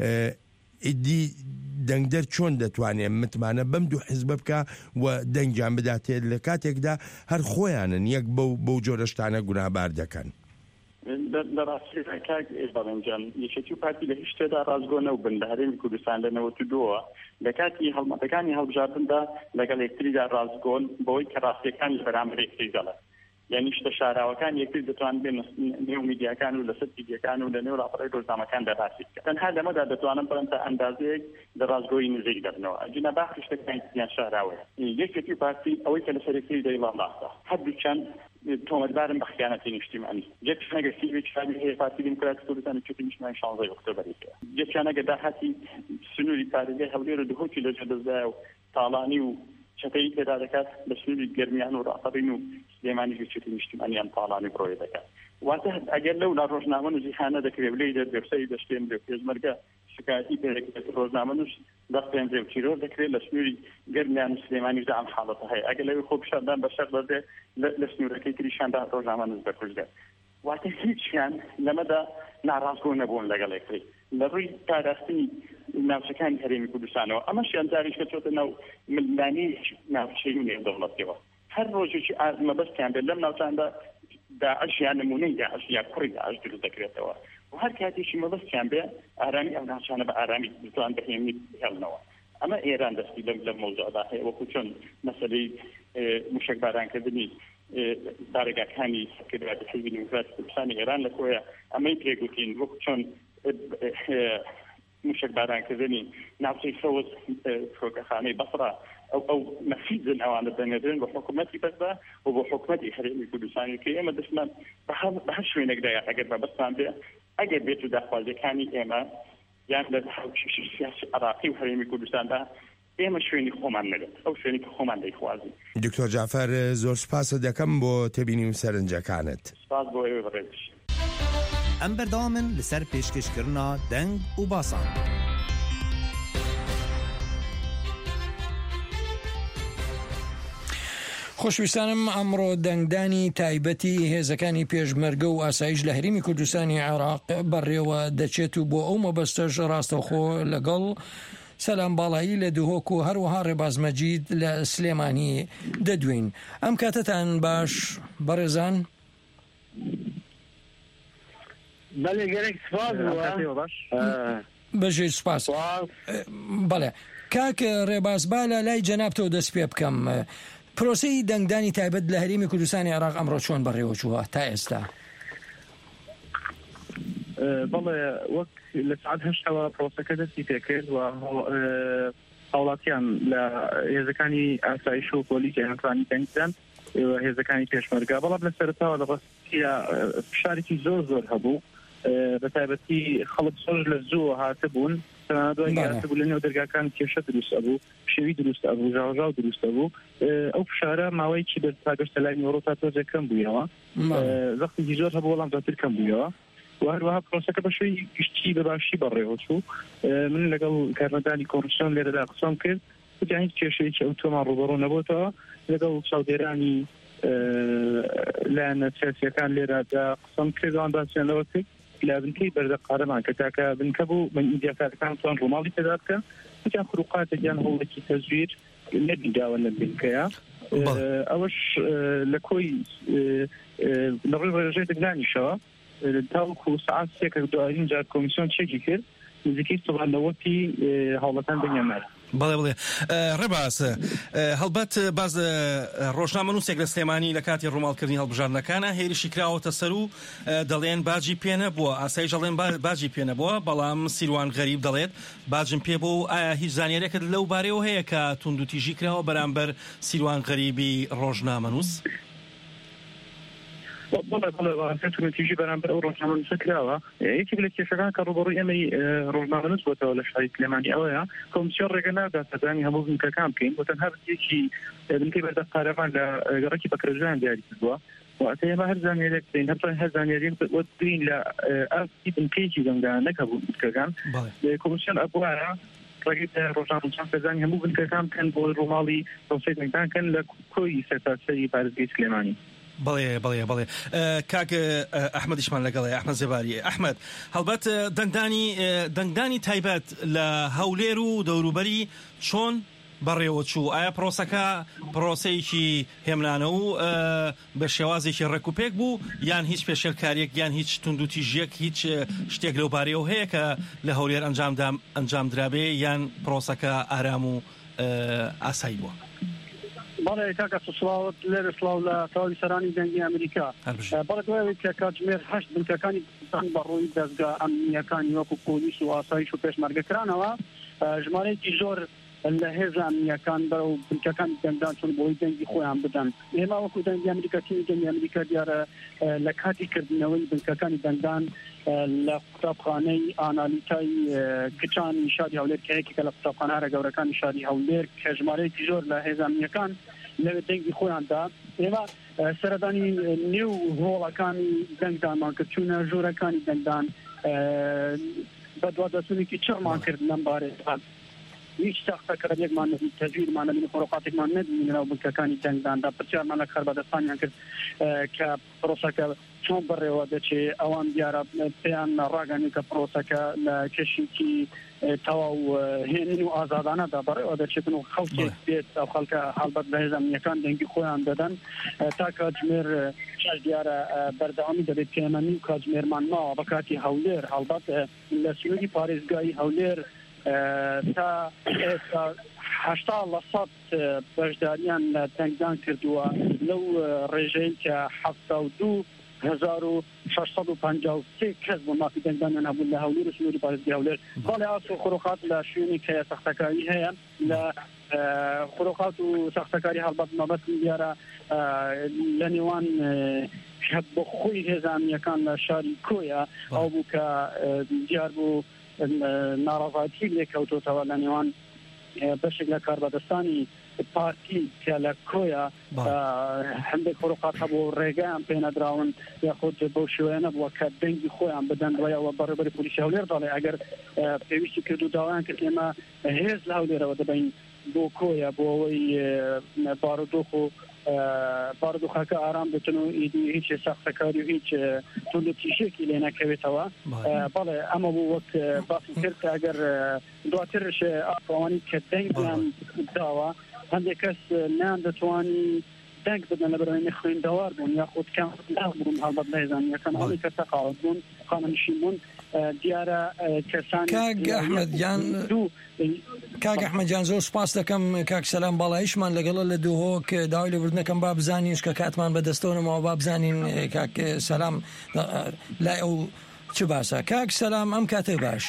ئیدی دەنگدەر چۆن دەتوانێت متمانە بەم دوو حیزب بکە و دەنگیان بداتێت لە کاتێکدا هەر خۆیانن یەک بەو جۆرە شتانە گونابار دەکەن. لە ڕاستی کاک ئێباڵنجان یەکێتی و پارتی لە هیچ شتێدا ڕازگۆ نەبوون لە هەرێمی کوردستان لە نەوەت و دووە لە کاتی هەڵمەتەکانی هەڵبژاردندا لەگەڵ یەکتریدا ڕازگۆن بەوەی کە ڕاستیەکان لە بەرامبەر یەکتری دەڵێن. یعنی شتە شاراوەکان یەکتر دەتوان بێن نێو میدیاکان و لەسەر میدیاکان و لە نێو ڕاپەڕەی ڕۆژنامەکان دەڕاستی بکەن. تەنها لەمەدا دەتوانن بڵێن تا ئەندازەیەک لە ڕازگۆیی نزیک دەبنەوە. ئەجینە باخی شتەکانی دیان شاراوەیە. یەکێتی و پارتی ئەوەی کە لەسەر یەکتری دەیڵام ڕاستە. هەردوو چەند تۆمەتبارن بە خیانەتی نیشتیمانی جێکشانەگە سیوێکشانی هەیە پارتی دیموکراتی کوردستانی چوتی نیشتیمانی شانزەی ئۆکتۆبەرێکە جێکشانەگە داهاتی سنووری پارێزگای هەولێر و دهۆکی لەجێ دەستدایە و تاڵانی و چەتەی پێدا دەکات بە سنووری گەرمیان و ڕاپەڕین و سلێمانیش چوتی نیشتیمانیان تاڵانی بڕۆیە دەکات واتە ئەگەر لەو لا ڕۆژنامە نووسیخانە دەکرێت لێی دەربێسەی دەشتێن بێ پێشمەرگە شکایەتی پێدەکرێت ڕۆژنامە نووس دەستێنرێ و چیرۆر دەکرێت لە سنووری گەرمیان و سلێمانیش ئەم حاڵەتە هەیە ئەگەر لەوێ خۆ پیشاردان بە شەر دەدێ لە سنوورەکەی تریشاندا ڕۆژنامە نووس دەکوژدێت واتە هیچیان لەمەدا ناڕاستبوون نەبوون لەگەڵ یەکتری لە ڕووی پاراستنی ناوچەکانی هەرێمی کوردستانەوە ئەمەشیان جاریش کە چۆتە ناو ملمانی ناوچەی و نێودەوڵەتیەوە هەر ڕۆژێکی مەبەستیان بێت لەم ناوچاندا داعش یان نمونەی داعش یا کوڕی داعش دروست دەکرێتەوە و هەر کاتێکی مەبەستیان بێ ئارامی ئەو ناوچانە بە ئارامی دەتوان بەهێنی هێڵنەوە ئەمە ئێران دەستی لەم لەم مۆزوعدا هەیە وەکو چۆن مەسەلەی موشک بارانکردنی دارەگاکانی سەرکردەوەی حیزبی دیموکراتی کوردستانی ئێران لەکۆیە ئەمەی پێگوتین وەکو چۆن موشک بارانکردنی ناوچەی سەوز فڕۆکەخانەی بەسڕا ئەو ئەو نەفیزن ئەوانە دەنێدرن بە حکوومەتی بەسدا و بۆ حکوومەتی هەرێمی کوردستانی کە ئێمە دەستمان بە هەر شوێنێکدایە ئەگەر بەبەستان بێ ئەگەر بێت و داخوازیەکانی ئێمە یان لە سیاسی عراقی و هەرێمی کوردستاندا ئێمە شوێنی خۆمان نەبێت ئەو شوێنی کە خۆمان دەیخوازی. دکتۆر جعفەر زۆر سپاسە دەکەم بۆ تێبینی و سەرنجەکانت. سپاس بۆ ئێوە بەڕێز. ئەم بەردەوامن لەسەر پێشکەشکردنا دەنگ و باسان. خۆشویستانم ئەمڕۆ دەنگدانی تایبەتی هێزەکانی پێشمەرگە و ئاسایش لە هەرێمی کوردستانی عێراق بەڕێوە دەچێت و بۆ ئەو مەبەستەش ڕاستەوخۆ لەگەڵ سەلام باڵایی لە دوهۆک و هەروەها ڕێبازمەجید لە سلێمانی دەدوین. ئەم کاتتان باش بەڕێزان؟ بەڵێ گەرێک سپاس باش بەژێ سپاس. بەڵێ کاک ڕێبازبا لە لای جەنابتەوە دەست پێ بکەم. پرۆسەی دەنگدانی تایبەت لە هەرێمی کوردستانی عێراق ئەمڕۆ چۆن بەڕێوە چووە تا ئێستا؟ بەڵێ وەک لە سعات هەشتەوە پرۆسەکە دەستی پێکرد و هاوڵاتیان لە هێزەکانی ئاسایش و پۆلیسی هەنگانی دەنگدان هێزەکانی پێشمەرگە بەڵام لە سەرەتاوە لە ڕاستیە فشارێکی زۆر زۆر هەبوو بە تایبەتی خەڵک زۆر لە زوو هاتبوون دوای هاتبوو لە نێو دەرگاکان کێشە دروست ئەبوو شێوی دروست ئەبوو ژاوژاو دروست ئەبوو ئەو فشارە ماوەیەکی بە تاگەشتە لای نیوەڕۆ تا تۆزێک کەم بوویەوە زەختێکی زۆر هەبوو وەڵام زیاتر کەم بوویەوە و هەروەها پرۆسەکە بە شوێی گشتی بەباشی بەڕێوە چوو. من لەگەڵ کارمەندانی کۆمیسیۆن لێرەدا قسەم کرد وتیان هیچ کێشەیەکی ئەو تۆمان ڕوبەڕوو نەبووتەوە لەگەڵ چاودێرانی لایەنە سیاسیەکان لێرەدا قسەم کردوان باسییان لەوە کرد لە بنکەی بەردە قارەمان کە تاکە بنکە بوو من ئیندیاکارەکان توان ڕۆماڵی پێدا بکە وتیان خروقاتێکیان هەوڵێکی تەزویر نەبیداوە لە بنکەیە ئەوەش لە کۆی لە ڕێی ڕێژەی دەنگدانیشەوە تاوەکو سعات سێکە دوایین جار کۆمیسیۆن چێکی کرد نزیکەی سەبانەوەتی هەوڵەکان بەنیامەر. بەڵێ بڵێ ڕێباس هەڵبەت باز ڕۆژنامە نووسێک لە سلێمانی لە کاتی ڕووماڵکردنی هەڵبژاردنەکانە هێرشی کراوەتە سەر و دەڵێن باجی پێ نەبووە ئاسایش دەڵێن باجی پێ نەبووە بەڵام سیروان غەریب دەڵێت باجم پێ بوو و ئایا هیچ زانیارێکت لەو بارەوە هەیە کە توندوتیژی کراوە بەرامبەر سیروان غەریبی ڕۆژنامە نووس؟ بەڵێ بەڵێ توندوتیژی بەرامبەر ئەو ڕۆژنامە نووسە کراوە. یەکێک لە کێشەکان کە ڕوبەڕووی ئێمەی ڕۆژنامە نووس بۆتەوە لە شاری سلێمانی ئەوەیە کۆمیسیۆن ڕێگە نادا سەردانی هەموو بنکەکان بکەین بۆ تەنها بنکەیەکی بنکەی بەردە قارەمان لە گەڕێکی بەکرێژیان دیاری کردووە واتە ئێمە هەر زانیارێک بدەین هەر هەر زانیاریەک بدەین لە ئاستی بنکەیەکی دەنگدان نەکەبوو بنکەکان کۆمیسیۆن ئەبوایە ڕێگەی ڕۆژنامە نووسان سەردانی هەموو بنکەکان بکەن بۆ ڕۆماڵی پرۆسەی دەنگدان کەن لە کۆی سەرتاسەری پارێزگای سلێمانی. بەڵێ بەڵێ بەڵێ کاک ئەحمەدیشمان لەگەڵێ ئەحمەد زێباری. ئەحمەد هەڵبەت دەنگدانی دەنگدانی تایبەت لە هەولێر و دەوروبەری چۆن بەڕێوە چوو؟ ئایا پرۆسەکە پرۆسەیەکی هێمنانە و بە شێوازێکی ڕێکوپێک بوو یان هیچ پێشێلکاریەک یان هیچ توندوتیژیەک هیچ شتێک لەو بارەیەوە هەیە کە لە هەولێر ئەنجام درابێ یان پرۆسەکە ئارام و ئاسایی بووە؟ بەڵێ کاکە سڵاوت لێرە سڵاو لە تاوی سەرانی دەنگی ئەمریکا. بەڵێ دوای کە کاتژمێر هەشت بنکەکانی بەڕووی دەستگا ئەمنیەکانی وەکو پۆلیس و ئاسایش و پێشمەرگەکرانەوە ژمارەیەکی زۆر لە هێز ئەمنیەکان بەرەو بنکەکانی دەنگدان چون بۆی دەنگی خۆیان بدەن. ئێمە وەکو دەنگی ئەمریکاتی دەنگی ئەمریکا دیارە لە کاتی کردنەوەی بنکەکانی دەنگدان لە قوتابخانەی ئانالیتای کچانی شاری هەولێر کە یەکێکە لە قوتابخانە گەورەکانی شاری هەولێر کە ژمارەیەکی زۆر لە هێز ئەمنیەکان لەوێ دەنگی خۆیاندا. ئێمە سەردانی نێو هۆڵەکانی دەنگدانمان کرد چوونە ژوورەکانی دەنگدان بە دوادەچوونێکی چڕمان کرد لەم بارەیە. هیچ ساختەکارێکمان نەبوو، تەجویدمان نەبوو، خۆڕۆقاتێکمان نەبوو لەناو بنکەکانی دەنگداندا. پرسیارمان لە کاربەدەستانیان کرد کە پرۆسەکە چۆن بڕێوە دەچێت. ئەوان دیارە پێیان ڕاگەنی کە پرۆسەکە لە کێشێکی تەواو هێنین و ئازادانەدا بەڕێوە دەچێتن و خەڵکێک بێت ئەو خەڵکە هەڵبەت بە هێز ئەمنیەکان دەنگی خۆیان دەدەن تا کاتژمێر دیارە بەردەوامی دەبێت پێمەنی و کاتژمێرمان ماوە بە کاتی هەولێر هەڵبەت لە سنووری پارێزگای هەولێر تا ئێستا هەشتا لە سەد بەشداریان لە دەنگدان کردووە لەو ڕێژەی کە حەفتا و دوو هزار و شەشسەد و پەنجا و سێ کەس بۆ مافی دەنگدانیان هەبوو لە هەولێر و سنووری پارێزگای هەولێر. بەڵێ ئاسۆ خۆڕۆقات لە شوێنی کە سەختەکاری هەیە لە خۆڕۆقات و سەختەکاری هەڵبەت مەبەست دیارە لە نێوان بۆ خۆی هێز ئەمنیەکان لە شاری کۆیە ئەو بوو کە دیار بوو ناڕەڤاتی لێکەوتۆتەوە لە نێوان بەشێک لە کاربەدەستانی پارتی کە لە کۆیە هەندێک خۆڕۆقات هەبوو ڕێگەیان پێ نەدراون یاخود بەو شێوەیە نەبووە کە دەنگی خۆیان بدەن دوایەوە بەڕێوەبەری پۆلیسی هەولێر دەڵێ ئەگەر پێویستی کرد و داوایان کرد ئێمە هێز لە هەولێرەوە دەبین بۆ کۆیە بۆ ئەوەی بارودۆخ و بارودۆخەکە ئارام بێتن و هیچ ساختەکاری و هیچ تۆند و تیشێکی لێ نەکەوێتەوە. بەڵێ ئەمە بوو وەک باسی کرد کە ئەگەر دواترش ئەوانی کە دەنگیان داوە هەندێک کەس نیان دەتوانی دەنگ بدەن لە بەرەوەی خوێندەوار بوون یاخود کەم بوون هەڵبەت لە هێزانیەکان ئەوەی کە تەقاوت بوون خانەنشین بوون دیارە کەسانی کاک ئەحمەدیان کاک ئەحمەدیان زۆر سوپاس دەکەم کاک سەلام باڵایشمان لەگەڵە لە دوو هۆک داوای لێبوردنەکەم با بزانینش کە کاتمان بەدەستەوەنەوە با بزانین کاک سەلام لای ئەو چ باسە. کاک سەلام ئەم کاتێ باش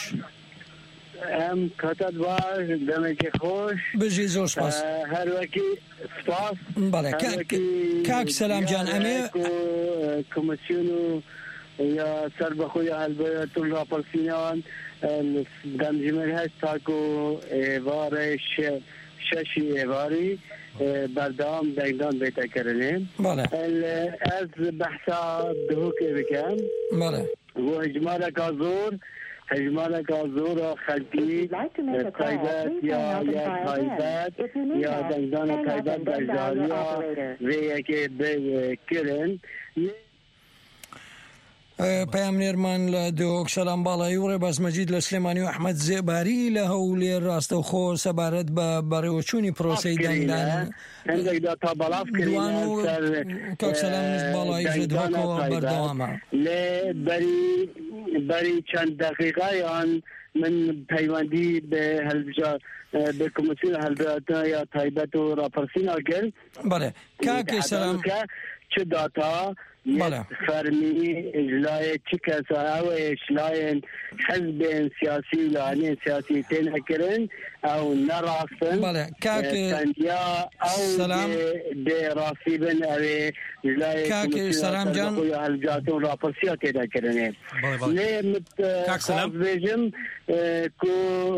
ئەم کاتات باش دەمێکی خۆش بژی زۆر سپاس هەروەکی سپاس. بەڵێ کاک سەلام جان ئەمێ کۆمسیۆن و یا سەر بەخۆی هەلبەتون راپەرسینەوان دەمژمێر هەشت تاکو ئێوارە شەشی ئێواری بەردەوام دەنگدان بێتەکردنێ. ئەز بەحسا دهوکێ بکەم بۆ هەژمارێکا زۆر هەژمارێکا زۆرە خەلکی تایبەت یا یا تایبەت یا دەنگدانە تایبەت بەشداریە vەیەکێ بکردن. پەیامنێرمان لە دۆک سەلام باڵایی و ڕێباز مەجید لە سلێمانی و ئەحمەد زێباری لە هەولێر ڕاستەوخۆ سەبارەت بە بەڕێوەچوونی پرۆسەی دەنگدان دوان و کاک سەلامش باڵایی دۆکەوە بەردەوامە لێ بەری بەری چەند دەقیقایان من پەیوەندی بە هەلبژار بە کۆمسیۆن هەلبەتە یا تایبەت و راپەرسینا کرد. بەڵێ کاک سەلام چ داتا فرمی اجلای چی کسا او اجلاین حزب سیاسی و لعنی سیاسی تین اکرن او نراستن تندیا او دی راسی بن او اجلای سلام جان و هلجاتون راپرسیا تین اکرنه نه مت بیجم کو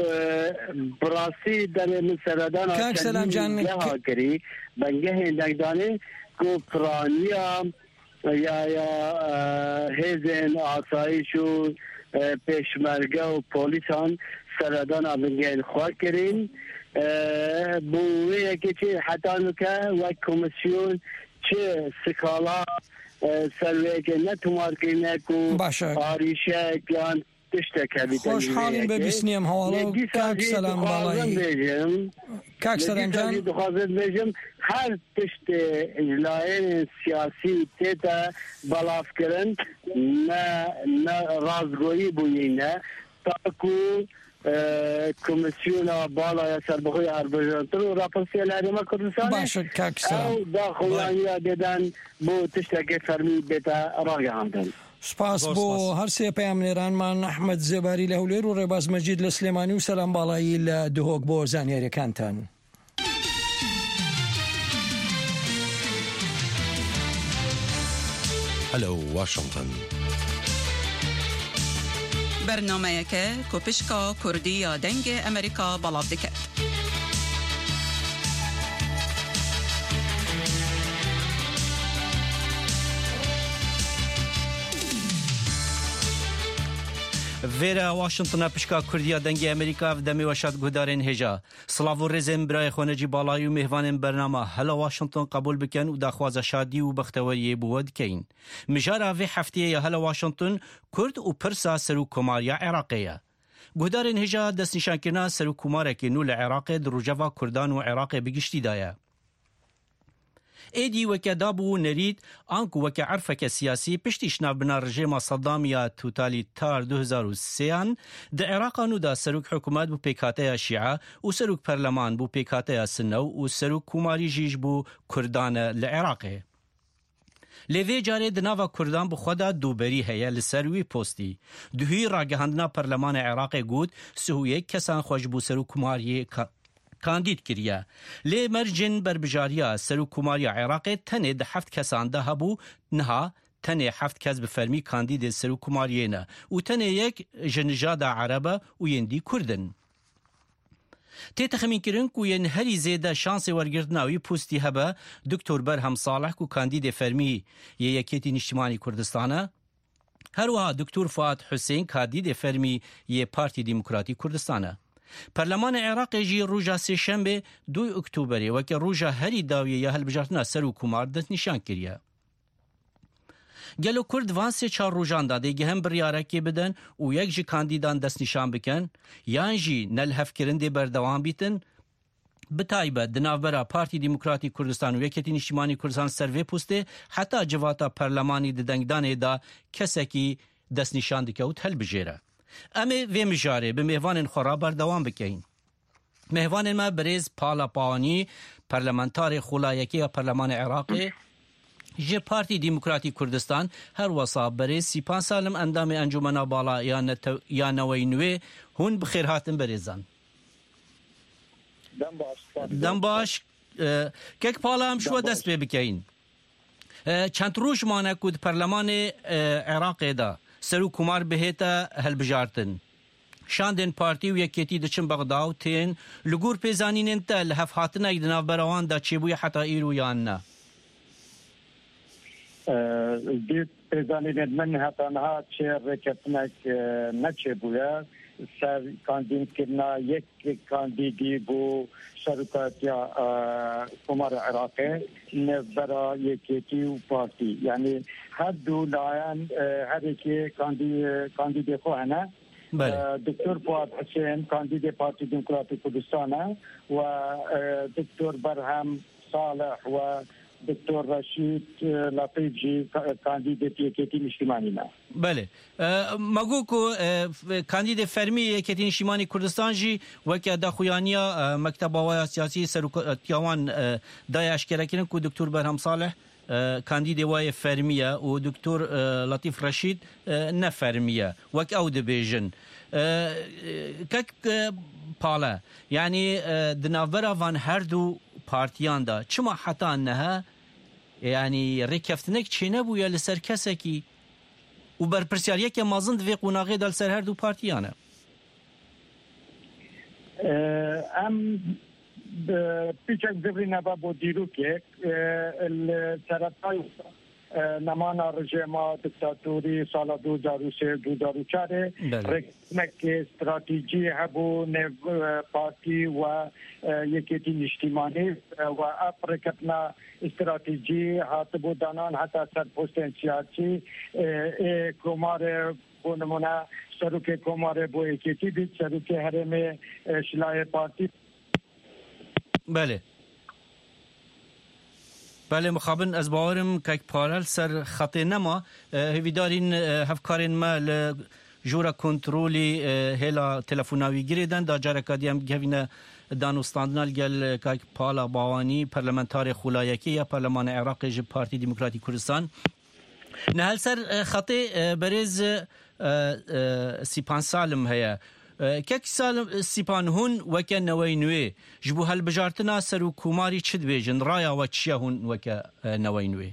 براسی در من سردان کاک سلام جان کری بنگه دگدانه کو پرانیا یا یا هیزن آسایش و پشمرگه و پولیسان سردان آبنگین خواه کرین بوی یکی چی حتی نکه و کمیسیون چه سکالا سروی که نتومار کنه که آریشه کیان خۆشحاڵین بە بیستنیم هەواڵە کاک سەلام باڵایی کاک سەلام جان دخوازت بێژم هەر تشت ئیجلایەن سیاسی تێتە بەڵافکردن نە ڕازگۆیی بووینە تاکو کۆمسیۆنە باڵایە سەربەخۆی هەڵبژاردن و راپەرسیە لە هەرێما کوردستان باشە کاک سەلام ئەو داخۆیانیا دێدان بۆ تشتێکی فەرمی بێتە ڕاگەهاندن. سپاس بۆ هەرسێ پامنێرانمان ئەحمەد زێباری لە هەولێر و ڕێباز مەجید لە سلێمانی و سەلام باڵایی لە دهۆک بۆ زانیاریەکانتان. هەلو واشنگتن بەرنامەیەکە کۆپشکا کوردی یا دەنگی ئەمریکا بەڵاو دەکات. Vera Washington'a pişka Kurdiya dengê Amerîka ve demê weşat guhdarên hêja. Silav û rêzên birayê xwe necî balayî û mêhvanên bernama hela Washington qebûl bikin û daxwaza şadî û bexteweriyê bi we dikeyin. Mijara vê hefteyê ya hela Washington Kurd û pirsa serokkomariya Iraqê ye. Guhdarên hêja destnîşankirina serokkomarekê nû li Iraqê di rojeva Kurdan û Iraqê bi giştî da ye. Êdî weke dabû nerîd an ku weke erfeke siyasî piştî şinavbina rejêma Saddam ya totalîtar du hezar û sêyan di Iraqê nû da serok hikûmet bû pêkhateya Şîa û serok perleman bû pêkhateya Sunnew û serokkomarî jî ji bo Kurdan e li Iraqê. Lê vê carê di nava Kurdan bi xwe da dûberî heye li ser wî postî. Duhî ragihandina perlemana Iraqê got sihûyek kesan xwe ji bo serokkomariyê کاندید کریه. لی مرجن بربجاریا سروکوماریا عراقی تنه ده هفت کسان ده هبو نها تنه هفت کس به فرمی کاندید سروکوماریه نه و تنه یک جنجاد عربه و یندی کردن. تی تخمین کرن که ین هری زیده شانس ورگردناوی پوستی هبه دکتر برهم صالح که کاندید فرمی یه یکیتی اجتماعی کردستانه هروها دکتر فؤاد حسین کاندید فرمی یه پارتی دموکراتی کردستانه. پرلمان عراق جی روژا سهشنبه دو اکتبری وکه روژا هری داویه یا هلبجارتنا سروکومار دست نشان کریه. گلو کرد وان سه چار روژان داده گه هم بریارکی بدن و یک جی کاندیدان دست نشان بکن یان جی نل هفکرنده بردوان بیتن بتایبه دناوبرا پارتی دموکراتی کردستان و یکیتی اجتماعی کردستان سروی پوسته حتی جواتا پرلمانی دنگدانه دا کسکی دست نشان دکوت هل بجیره. امی وی مجاره به مهوان خورا بردوام بکین. مهوان ما بریز پالا پاوانی پرلمانتار خلایکی و پرلمان عراقی جه پارتی دموکراتی کردستان هر وصا بریز سی پان سالم اندام انجمنا بالا یا نوی نوی هون بخیر هاتن بریزن. دم باش کک پالا هم شو دست بی بکین. چند روش مانه کود پرلمان عراقی دا سروکومار بهتا هلبجارتن. شاندن پارتی و یکیتی دچن بغداو تین لگور پیزانین انتا لحف هاتنا ایدناف براوان دا چی بوی حتا ایرو یا نه؟ دید پیزانین من حتا نها چه رکتنک نچه بویا سر کاندید کرنا یک کاندیدی بو شرکتیا کمار عراقی برای یکیتی و پارتی یعنی هر دو لایان هر یکی کاندید خواهنه دکتر فؤاد حسین کاندید پارتی دموکراتی کردستان و دکتر برهم صالح و دکتر رشید لطیفی کاندید یکیتی اجتماعی نه. بله مگو کو کاندید فرمی یکیتی اجتماعی کردستان جی وکی داخویانیا مکتب آوای سیاسی سروکتیوان دای اشکره کنن کو دکتر برهم صالح کاندید وای فرمیه و دکتر لطیف رشید نه فرمیه وک او دبیجن کک پاله یعنی دناورا وان هر دو پارتیان دا چما حتا نه یعنی ریکفتنک چی نبویا لسر کسکی و برپرسیاریه که مازند وی قناغی دل سر هر دو پارتیانه ام پیچک زبری نبا بو دیرو که سرطای نمانا رژیما دکتاتوری سال دو هزار و سه دو هزار و چهار رکنک استراتیجی هبو نو پارتی و یکیتی اجتماعی و افریقتنا استراتیجی هاتبو دانان حتی سرپوستین سیاسی کمار بو نمونه سروک کمار بو یکیتی بید سروک حرم شلای پارتی. بله بله مخابن از باورم که پارل سر خطی نما هیویدارین هفکارین ما لجورا کنترولی هلا تلفوناوی گریدن دا جارکادی هم گوینه دانوستاندنال گل که پالا باوانی پرلمانتار خلایکی یا پرلمان عراقی جب پارتی دموکراتی کردستان نهال سر خطي برز سيبان سالم هيا كك سالم سيبان هون وكا نوي نوي جبو هالبجارتنا سرو كوماري تشد بيجن رايا وتشيا هون وكا نوي نوي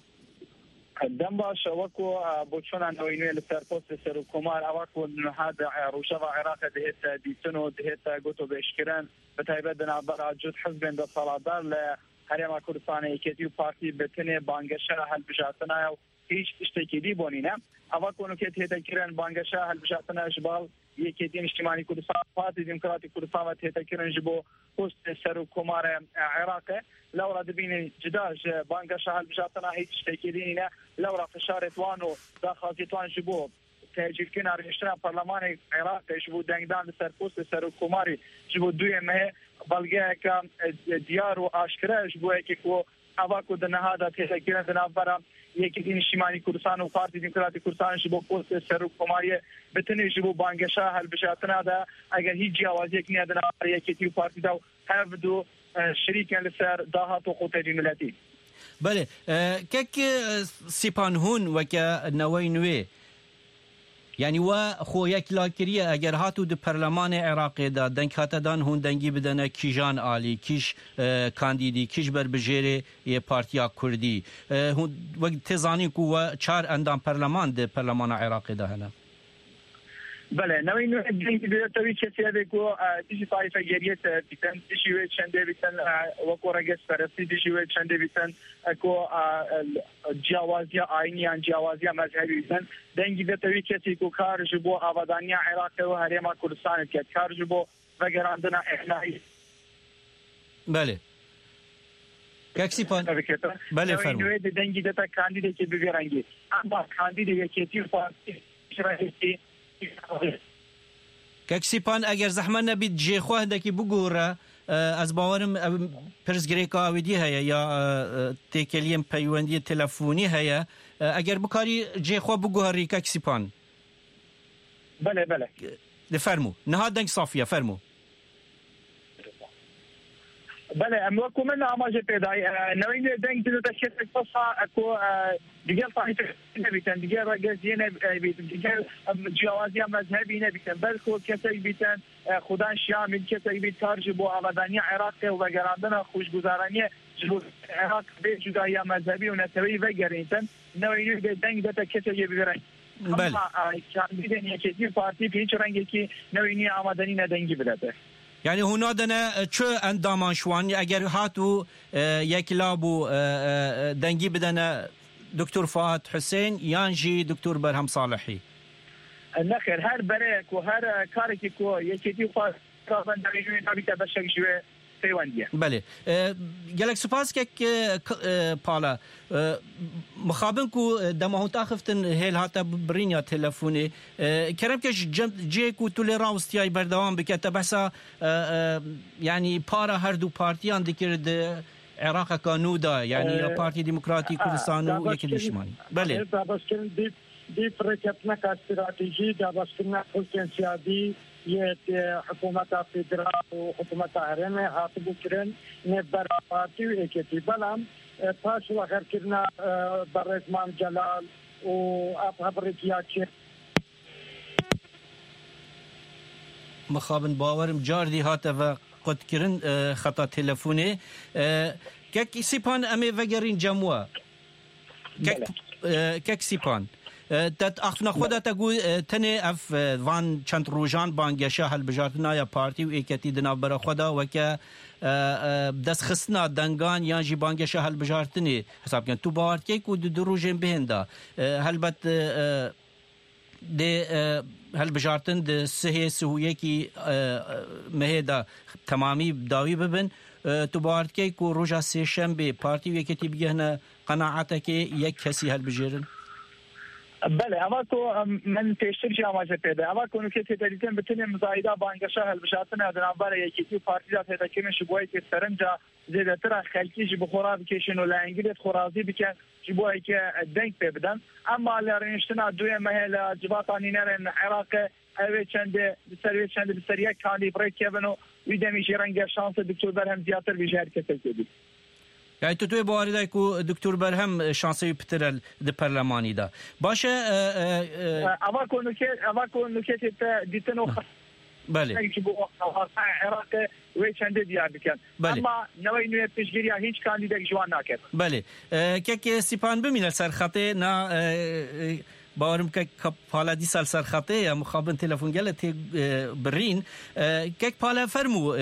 دم باش وكو بوتشونا نوي نوي لسربوست سرو كومار اوكو هذا روشفا عراق دهت ديتنو دهت قوتو باشكران بتايبدنا برا جود حزب عند الصلادار لهريما كردستان كيتيو بارتي بتني بانگشا هالبجارتنا هیچ اشتکی دی بونینه اما کنو که تهتا کرن بانگشا هالبجارتنا اشبال یکیدین اجتماعی کردستان پارتی دموکراتی کردستان و تهتا کرن جبو پست سر کمار عراق لورا دبین جداج بانگشا هالبجارتنا هیچ اشتکی دینه لورا فشارت وانو داخلت وان جبو تهجیل کنار اشترا پارلمان عراق جبو دنگدان سر پست سر کماری جبو دوی مه بلگه که دیار و آشکره جبو که کو اواکو دنهادا تهتا کرن دنابرا یکی دین اجتماعی کردستان و پارتی دموکراتی کردستان جبو پست سر کماری بتنی جبو بانگشا هالبجارتنا دا اگر هیچ جوازی کنی دنا یکی تیو پارتی دا هر دو شریکن لسر داهات و قوتي ملتي. بله كك سيبان هون وكا نوي نوي يعني و خو يك لاكريه اگر هاتو د برلمان عراقي دا دنك هاتدان هون دنگي بدنه كيجان علي كيش كانديدي كيش بربجيري يه پارتيا كردي هون وقت تزاني كو چار اندام برلمان د برلمان عراقي دا هنا بله نوی نوی دنگی بیتوی کسی بگو دیجی طایفه گریت بیتن دیجیوی چنده بیتن وکو رگس پرستی دیجیوی چنده بیتن اکو جوازی آینیان جوازی مذهبی بیتن دنگی بیتوی کسی کو کار جبو آبادانی عراق و هریما کردستان که کار جبو وگراندنا احنایی بله کسی پان بله فرمو نوی نوی دنگی دیتا کاندیده که بگرنگی اما کاندیده که پارتی شرحیتی كاكسيبان اگر زحمه نبيت جي خو هندكي بگوره از باورم پرزگریکا اویدی هيا یا تيكليم پيوندي تلفوني هيا اگر بكاري جي خو بگوهري كاكسيبان بله بله فرمو نهاد دنگ صافيه فرمو بله ام وكو من اماجه پیدای نوین دنگ دو تشکیل فصا اكو دیگر طایفه نبیتن دیگر رگزینه بیتن دیگر جوازی مذهبی نبیتن بلکو کسی بیتن خودان شامل کسی بیت کارج بو آبادانی عراق و گراندن خوشگذرانی عراق به جدایی مذهبی و نسوی و گرینتن نوین دنگ دو کسی بگرن بله کاندیدن یکی پارتی پیچ رنگی که نوینی آمدنی ندنگی بده يعني هنا دنا چه اندامان شوان اگر هاتو يكلابو دنگي بدنا دكتور فؤاد حسين يانجي دكتور برهم صالحي نخير هر بريك وهر كاركي كو يكيتي فاز كابن دايجوي نبيتا بشك شوي سيوانديه بله جالك سپاس كك بالا مخابنكو دما تاخفتن هيل هاتا برينيا تلفوني كرم كش جيكو توليرانس تاعي بردوام بكتا بحثا يعني بارا هردو بارتيان ذكر عراق كانودا يعني بارتي ديمقراطي كردستان ويك الاجتماعي بله دي فرقتنا كاستراتيجي دا بسكنا حسين سيادي يت حكومة فيدرال وحكومة هرمة هاتبو كرن نبرا بارتي ويكتي بلام باش وغير كرنا برزمان جلال وابهبريكياتي مخابن باورم جاردي هاتف قد كرن خطا تلفوني كك سيبان امي وگرين جموا كك كك سيبان تات اخنا خدا تقول تني اف وان چند روجان بانگشا هالبجارتنا يا بارتي ويكتي دنا برا خدا وك دس خصنا دنگان يان جي بانگشا هالبجارتني حساب كان تو بارتي كو دروجين بهندا هلبت دي هالبجارتن د سهي سهويه كي مهدا تمامي داوي ببن تو بارتي كو روجا سيشنبه بارتي ويكتي بيهنا قناعتك يك كسي هالبجيرن بله اما تو من تشتر جامعه پیدا اما کنو که تدریتن بتونه مزایده بانگشا هلبشاتن ادنابر یکی پارتی دا پیدا کنه شبوی که سرنجا زیادتر خلکی جی بخورا بکشن و لانگلیت خرازی بکن شبوی که دنگ بدن اما لرنشتنا دوی مهل جباطانی نرن عراق اوی چنده سروی چنده بسریه کالی برای کبنو ویدمی جرنگ شانس دکتور برهم زیادتر بیشتر کسی کدی يعني تو توی باوری کو دکتر برهم شانسی پتر د پارلمانی دا باشه اما کنو که اما کنو که دیتنو بله عراق وی چند دیار بکن اما نوی نوی پیشگیری هیچ کاندیدای جوان نکرد بله که که سیپان بمینه سرخطه نه باورم که پالا دی سال سرخطه یا مخابن تلفن گلت برین که پالا فرمو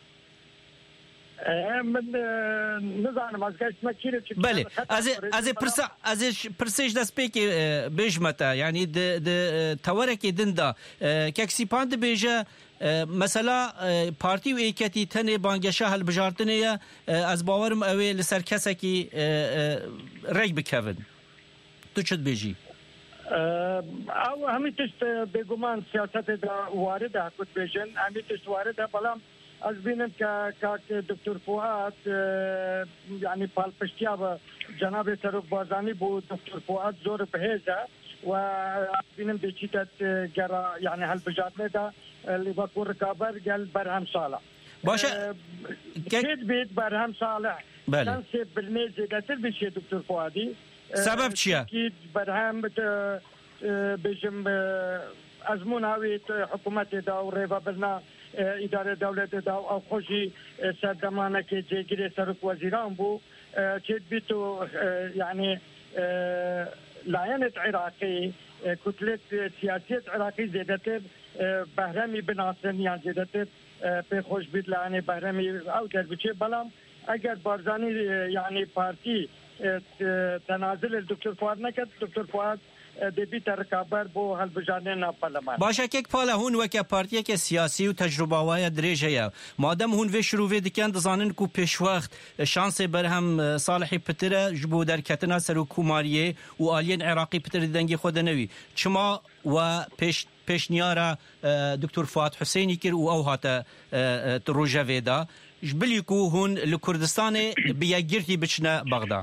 من نزانم از گشت مکیره بله از از پرس از پرسش دست پیک بجمتا یعنی د د تورک دندا که سیپان بیجه مثلا پارتی و ایکتی تنه بانگشه هل بجارتنه از باورم اوی لسر کسا کی رگ بکوین تو چد بیجی او همی تشت بگمان سیاست دا وارده حکوت بیجن همی تشت وارده بلام از بینم که که دکتر فؤاد یعنی پالپشتیا و جناب سروک بازانی بود دکتر فؤاد زور بهزه و بینم دیچیت گرا یعنی هل بجاتنه دا لیباکو رکابر گل برهم صالح باشه کد بید برهم صالح بله شانس برنه زیدتر بشه دکتر فؤادی سبب چیه؟ کد برهم بجم ازمون هاوی حکومت دا و ریوا برنا اداره دولت دا او خوشی سردمانه که جگیری سرک وزیران بو چید بیتو یعنی لاینت عراقی کتلت سیاسیت عراقی زیدتر بهرمی بناسن یا زیدتر به خوش بید لاین بهرمی او در بچه بلام اگر بارزانی یعنی پارتی تنازل دکتر فؤاد نکرد دکتر فؤاد دبی ترکابر بو هل بجانه نا پارلمان باشه که پالا هون وکه پارتی که سیاسی و تجربه وای درجه یا مادام هون و شروع دکن دزانن کو پیش وقت شانس برهم صالحی پتر جبو در کتنا سر کوماریه و آلین عراقی پتر دنگی خود نوی چما و پیش پیشنیارا دکتر فؤاد حسینی کر و او هات روجاویدا جبلی کو هون لکردستان بیا گرتی بچنه بغداد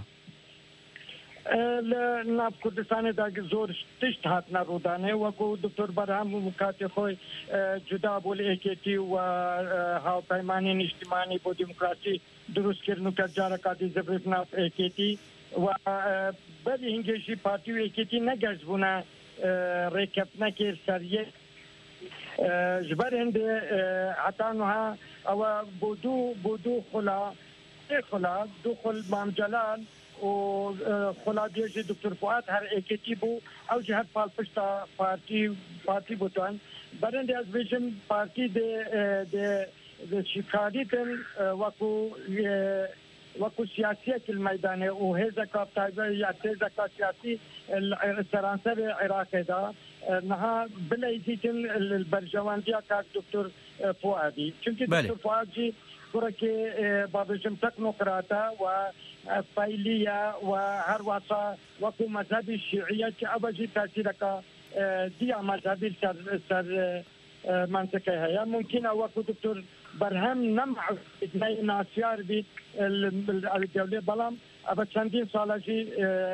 ناب کردستان دا زور تشت هات نرودانه وکو دکتر برهم مکات خوی جدا بول ایکیتی و هاو پیمانی اجتماعی بو دموکراسی درست کرنو که جارکاتی زبرف ناف ایکیتی و بلی هنگیشی پارتی و ایکیتی نگرز بونا ریکپ نکر سریه جبر هنده حتانوها او بودو بودو خلا خلا دو خل مام جلال و خلادیه دکتر فؤاد هر ایکیتی بو او جهت پال پشتا پارتی پارتی بوتان برنده از ویژن پارتی ده ده ده شکاریتن وکو وکو سیاسیت المیدانه و هزا کاب تایبه یا تیزا کاب سیاسی سرانسر عراق دا نها بلایزیتن البرجواندیا کار دکتر فؤادی چونکه دکتر فؤاد جی که بابجم تکنوکراتا و فایلیه و هر واسه وکو مذهبی شیعیه که ابجی تاثیر که دیا مذهبی سر سر منطقه هیا ممکنه وکو دکتر برهم نمع ادنای ناسیار بید الدوله بلام ابا چندین ساله جی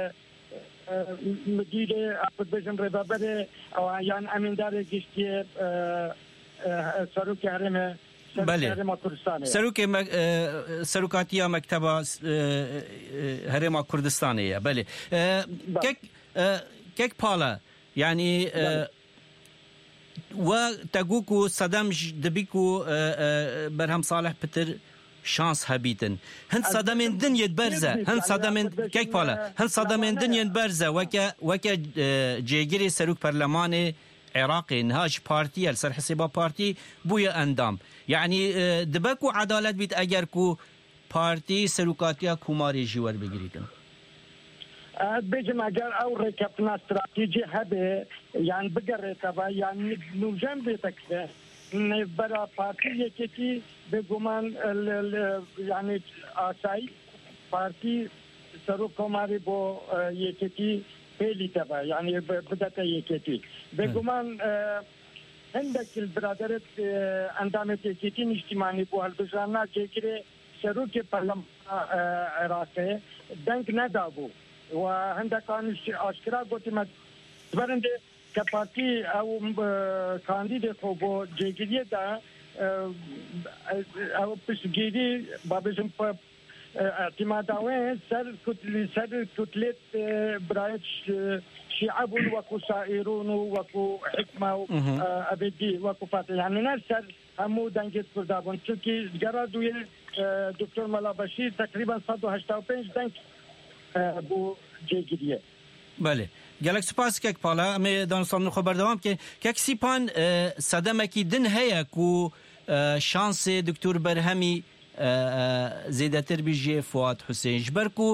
مدیر اپد بجن ربابره او یان امیندار گشتی سروک حرم بله سروک سروکاتیا مکتب هرم کردستانیه بله کک کک پالا یعنی و تگوکو صدام دبیکو برهم صالح پتر شانس هبیتن هن صدامین دنیا برزه هن صدامین کیک پالا هن صدامین دنیا برزه وکه وکه جیگری سروک پارلمان عراقي نهاج بارتي السر حسابا بارتي بويا اندام يعني دبكو عدالت بيت اگر كو بارتي سلوكاتيا كوماري جوار بگيريدن بيجم اگر او ركبنا استراتيجي هبه يعني بقر تبا يعني نوجم بيتكسه برا بارتي يكتي بگمان يعني آساي بارتي سرو كوماري بو يكتي پهلی تبا یعنی بدات یکیتی بگمان هندک البرادرت اندامت یکیتی اجتماعی بو هلبجانا جیگری سروک پارلمان عراقی دنگ ندابو و هندکان اشکرا گوتیمت برنده که پارتی او کاندید خوبو جیگری دا او پشگیری بابجم اعتماداوين سر كتل سر كتلة برايتش شعب وكو سائرون وكو حكمة أبدي وكو فاتح يعني نسر همو دنجت كردابون چونكي جرادوية دكتور ملا بشير تقريبا صد وهشتا وپنج دنج بو جيگيريه. بله گلک سپاس که پالا امی دانستان خبر دوام که که سیپان صدمه کی دن هيا کو شانس دکتور برهمی زیدتر بیجی فؤاد حسین جبرکو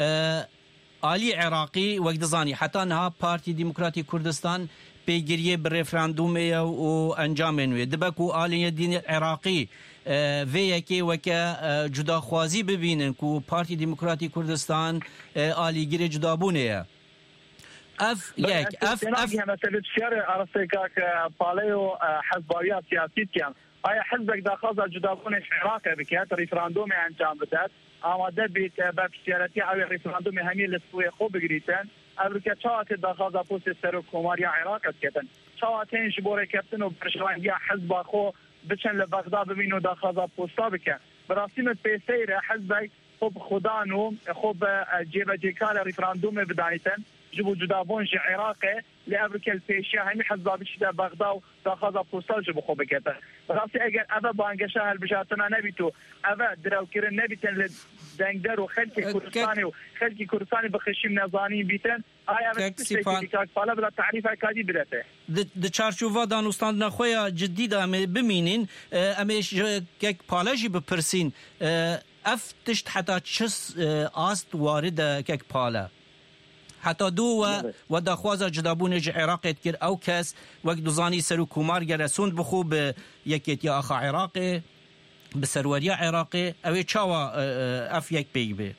آلی عراقی وقت زانی حتی نها پارتی دموکراتی کردستان پیگیری بر رفراندوم و انجام نوی دبکو آلی دین عراقی وی که وکا جدا خوازی ببینن کو پارتی دموکراتی کردستان آلی گیری جدا بونه اف یک اف اف مثلا شر ارستیکا پالیو حزبیات سیاسی کن آیا حزبك داخل جدابون عراق بكات ريفراندوم انجام بدات آماده بیت با سیاسی او ريفراندوم همین لسوی خوب بگریتن امریکا چات داخل پست سر کوماریا عراق کردن چاتین جبور کپتن و برشوان یا حزب خو بچن لبغداد ببینو داخل پستا بکن براسیم پیسیر حزب خوب خدانو خوب جيب جيكال ريفراندوم بدايتن جبو جدابون جي عراقي لأمريكا البيشية همي حزبا بشي بغداد داخل بوستال جبو خوب بكتا براسي اگر اوه بانگشا هالبجاتنا نبيتو اوه دراو كيرن نبيتن لدنگدر و خلقي كردستاني و خلقي كردستاني بخشيم نظاني بيتن آیا اوه تشتكي كاك فالا بلا تعريف هكادي بدته د چارچوبا دانستان خویا جدی دا بمینین امیش کک پالاجی بپرسین اف تشت حتی چس آست وارد کک پالا حتی دو و و دخوازا جدابون جه عراقیت کر او کس وقت دوزانی سرو کومار گرسوند بخو به یکیت یا آخا عراقی بسروریا عراقی اوی چاوا اف یک بیگ بی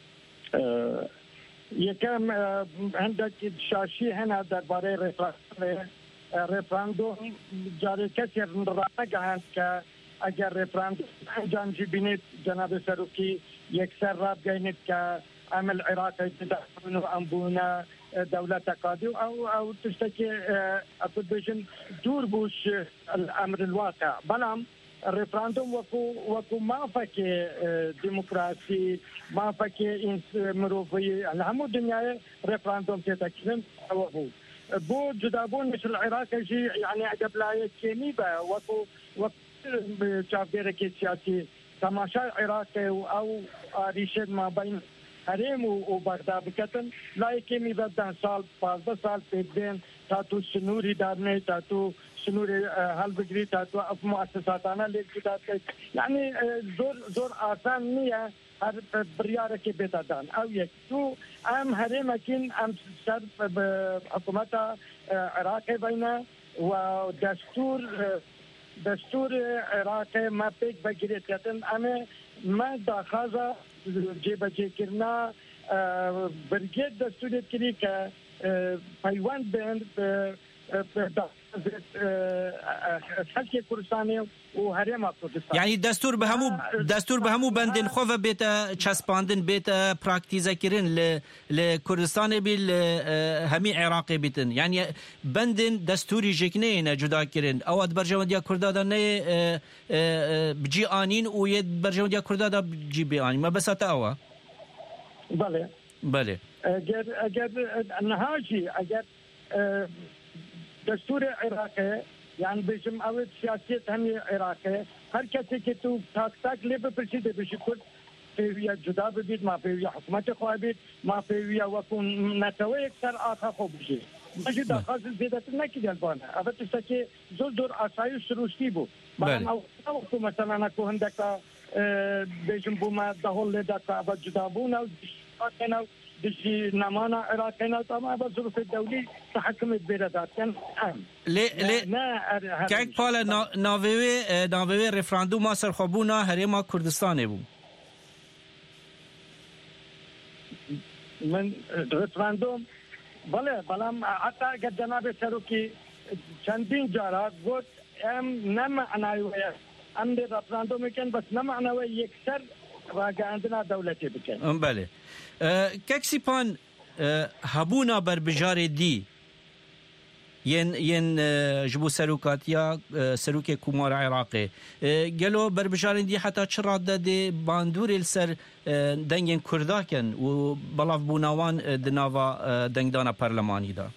یکم عندك شاشي هنا درباره ريفراندوم جاري كثير رائع که اگر ريفراندوم انجام جبينت جناب سروكي يكسر راب جاينت که عمل عراقي تدخلون انبونا دولة قادي او او تشتكي اكو بيجن دور بوش الامر الواقع بلام الريفراندوم وكو وكو ما فكي ديمقراطي ما فكي مروفي الهم الدنيا ريفراندوم تتكلم هو بو جدابون مثل العراق يجي يعني قبل كيميبا وكو وكو شافيرك سياسي تماشا عراقي او ريشد ما بين حريم وبغداد بكتن لا يكيمي بدن سال پانزده سال پیدن تاتو سنوري دارنه تاتو سنوري هل بجري تاتو اف مؤسساتنا للجداد يعني زور زور آسان نية هر بريارة كي بيتادان او يك تو ام حريم اكين ام سر بحكومة عراقي بينا ودستور دستور عراقي ما بيك بجري تاتن انا ما داخازا جيبا جيكرنا برجيت دستوريت كري ك بايوان بين حلقة كردستاني وهريما كردستان يعني دستور بهمو دستور بهمو بندن خوفه بيتا چسپاندن بيتا براكتيزا كرين ل لكردستان بيل همي عراقي بيتن يعني بندن دستوري جكنين جدا كرين او برجونديا كردادا نه بجي انين و يد برجونديا كردادا بجي بيان ما بس تاوا بله بله اگر اگر نهاجي اگر دستور عراقي يعني بيجم أول سياسية هم عراقي هر كسي كتو تاك تاك لب برشيد بشكل فيها جدا ببيت ما فيها حكومة خوابيت ما فيها وكون نتوي أكثر آخر خوبشي ماشي دخل زيادة نكيد البانا أبى تشتكي زول دور أسايس روسي بو بعدين أو وقت مثلا أنا كون دكا بيجم بوما دهول لدكا أبى جدا بونا أو بشي نمانا عراقينا طبعا بظروف الدولي تحكمت بيردات كان أهم لي لي كيك بالا ناوي ناوي ريفراندوم مصر خبونا هريما كردستان بو من ريفراندوم بله بلام حتى قد جناب سروكي چندین جارا قلت ام نمعناوي ام دي ريفراندوم كان بس نمعناوي يكسر واقع عندنا دولتي بكن بله کەکسیپان هەبوونا بربژارێ دی ين ين جبو سروكاتيا سروكي كومار عراقي قالوا بربجارين دي حتى تشراد دي باندور السر دنجن كرداكن وبلاف بوناوان دنافا دنجدانا برلماني دا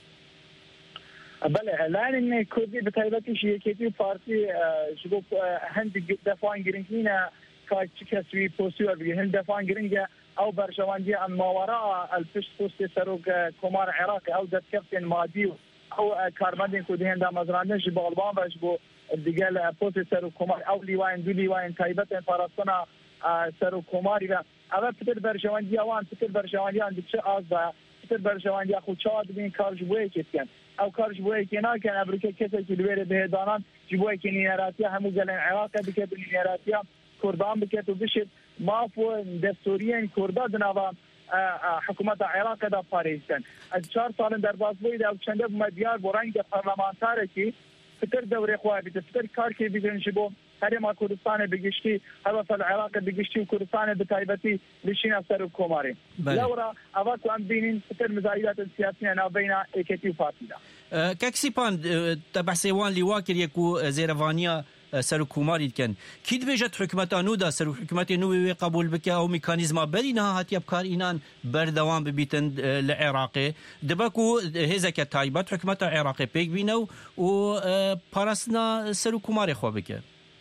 بله الان ان كردي بتايبتي شيكتي بارتي جبو هند دفعان جرينكينا كاسوي بوسيور بي هند دفعان جرينجا او برشواندي عن ما وراء الفش بوست سروك كومار عراقي او دت كابتن ماديو او كارمدين كودين دا مزرانه جبو البان باش بو ديجال بوست سروك كومار او ليوان دو ليوان تايبتن فراسنا سروك كوماري لا اما بتر برشواندي وان بتر برشواندي عند شيء ازا بتر برشواندي اخو تشاد بين كارج ويكتين او كارج ويكينا كان امريكا كسر كيلوير بهدانان جبوي كنيراتيا همو جلن عراق بكت نيراتيا كردان بكت وبشت مافو دستوريا كردا دناوا حكومت عراق دا باريسن اشار سال در بازبوی دا چنده مدیار برنگ پارلمانتاره کی فکر دوره خواه بیت فکر کار کی بیدن شبو هر ما کردستان بگشتی هوا فل عراق بگشتی و کردستان بتایبتی لشین افسر کوماری لورا اوا کو ام بینین فکر مزایدات السیاسیه نا بین اکتی و فاصله كاكسيبان تبع سيوان لواكر يكو زيرفانيا سر كوماري كان كيد بيجت حكمتا نودا سر حكمتي نوي قبول بك او ميكانيزما برينا هات يبكار انان بردوام ببيتن العراقي دبكو هزك تايبات حكمتا عراقي بيك بينو و بارسنا سر كوماري خو بك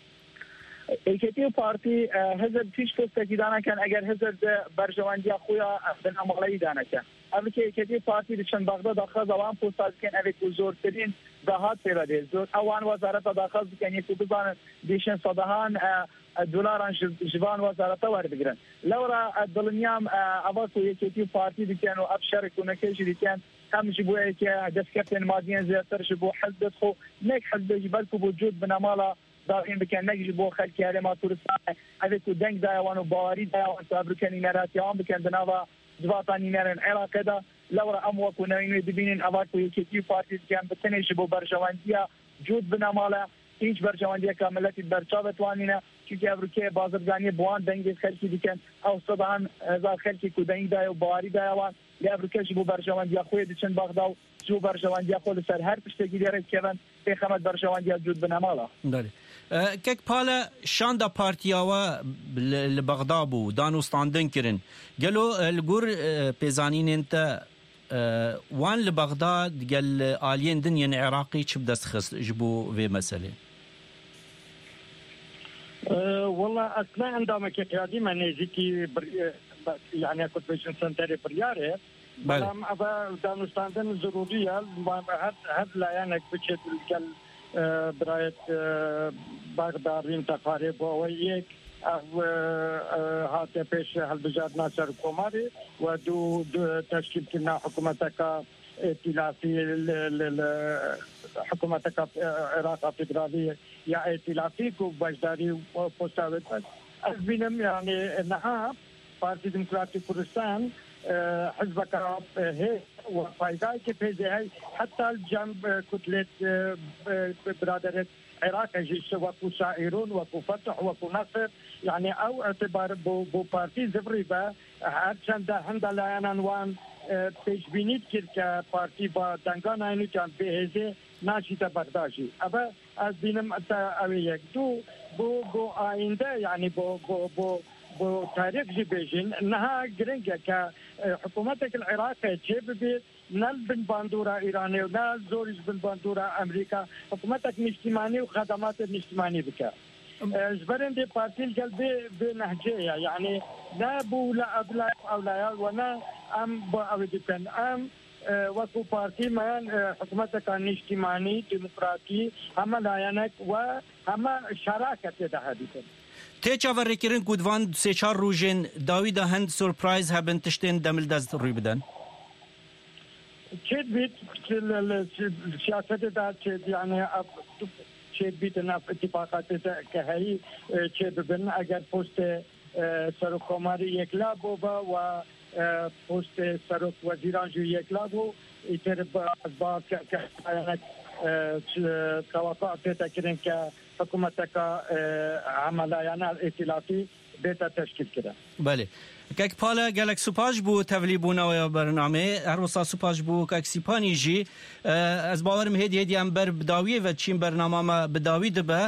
اکتی پارتی حزب پیش کسته دانه کن اگر حزب برجواندی خویا بن عملی دانه کن اما که اکتی پارتی دشن بغداد داخل زبان پوستاد کن اوی که زورترین دهات پیراده زور اوان وزارت داخل کن یکی بزان دیشن صدهان دلاران جوان وزارت وارد بگیرن لورا دلنیام اواز و اکتی پارتی دیکن و ابشر کنکش دیکن هم جبوه که دستکتن مادین زیادتر جبو حزب خو نیک حزب جبال که وجود بنامالا دارين بكن نجي بو خلك هذا ما تورستان هذا كو دنگ دايوان وبواري دايوان سابركن نراتيان بكن دناوا جواتاني نرن عراق دا لورا اموا كو نوين دبين اواكو يكتي بارتي كان بتنش بو برجوانديا جود بنامالا هیچ برجوانديا كاملتي برچاوت وانينا كي ابركي بازرگاني بوان دنگ خلكي دكن او صدان هزار خلكي كو دنگ دايو بواري دايوان لابركي بو برجوانديا خو دچن بغداد جو برجوانديا خو سر هر پشتگی داره كيفن في خمس برجوانديا جود بنامالا داري كيك بالا شاندا بارتياوا لبغداد دانوستاندن كرن قالوا الجور بيزانين انت وان لبغداد قال آلين دنيا عراقي شبدا سخص جبو في مسألة أه والله أثناء عندما كقيادي من نزيكي يعني كنت بيشن سنتري برياري بلام أبا دانوستاندن ضرورية هاد لا يعني بشد قال برایت بغدادین تقریبا و یک هات پیش هالبجاد ناصر کوماری و دو تشکیل کردن حکومت کا ائتلافی حکومت کا عراق فدرالی یا ائتلافی کو بجداری پوستاوت از بینم یعنی نها پارتی دموکراتی کردستان حزب كراب هي وفايدة كيف هي حتى الجنب كتلة برادرة العراق جيش وكو سائرون وكو فتح وكو نصر يعني او اعتبار بو, بو بارتي زفريبا هرچند هند لايان عنوان پیش بینید کرد که پارتی با دنگان اینو کن بهزه ناشیده بغداشی اما از بینم تا اوی یک دو بو بو آینده یعنی بو بو بو بو تاريخ جبيجين انها جرينجا كحكومتك العراق جيب بيت نال بن باندورا ايراني ونال زوريش بن باندورا امريكا حكومتك اجتماعي وخدمات اجتماعيه بك جبرن دي بارتي القلبي بنهجيه يعني لا بو لا ابلا اولياء ولا ام بو اودكن ام وكو بارتي مان حكومتك اجتماعي ديمقراطي هم لاينك وهم شراكه تهديد تيچا ورکرین گودوان سه چهار روزن داوید هند سورپرایز هبن تشتین دمل دست روی بدن چه بیت سیاست داد چه یعنی چه بیت نف اتفاقات که هی چه ببین اگر پست سرکوماری یک لابو با و پست سرک وزیران جو یک لابو ایتر با که توقعات تکرین که حکومتك عمليانا الائتلافي بێتە تشکیلکرا. بله کەک پالە گەلک سوپاش بوو تەڤلی بوونەوەی بەرنامێ هەروەسا سوپاش بوو کەک سیپانی ژی ئەس باوەرم هێدی هێدیان بەر بداویە چین بەرنامامە بداوی دبە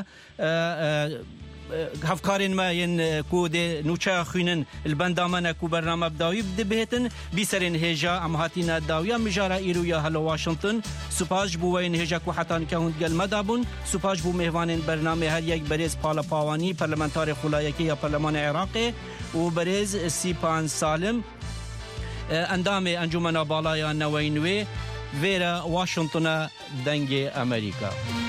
هەفکارên me yên ku dê nûçeya xwînin li benda me ne ku bername bidawî dibêtin bîserên hêja em hatîne dawiya mijara îro ya Hello Washington supaj bû weyên hêja ku heta nike hûn gel me dabûn supaj bû mêvanên bernamê her yek berêz Pala Pawanî parlamenterê xulayekî ya Parlemanê Iraqê û berêz Sîpan Salim endamê Encûmena Balaya Neweyên wê vêre Washington'a dengê Amerîka.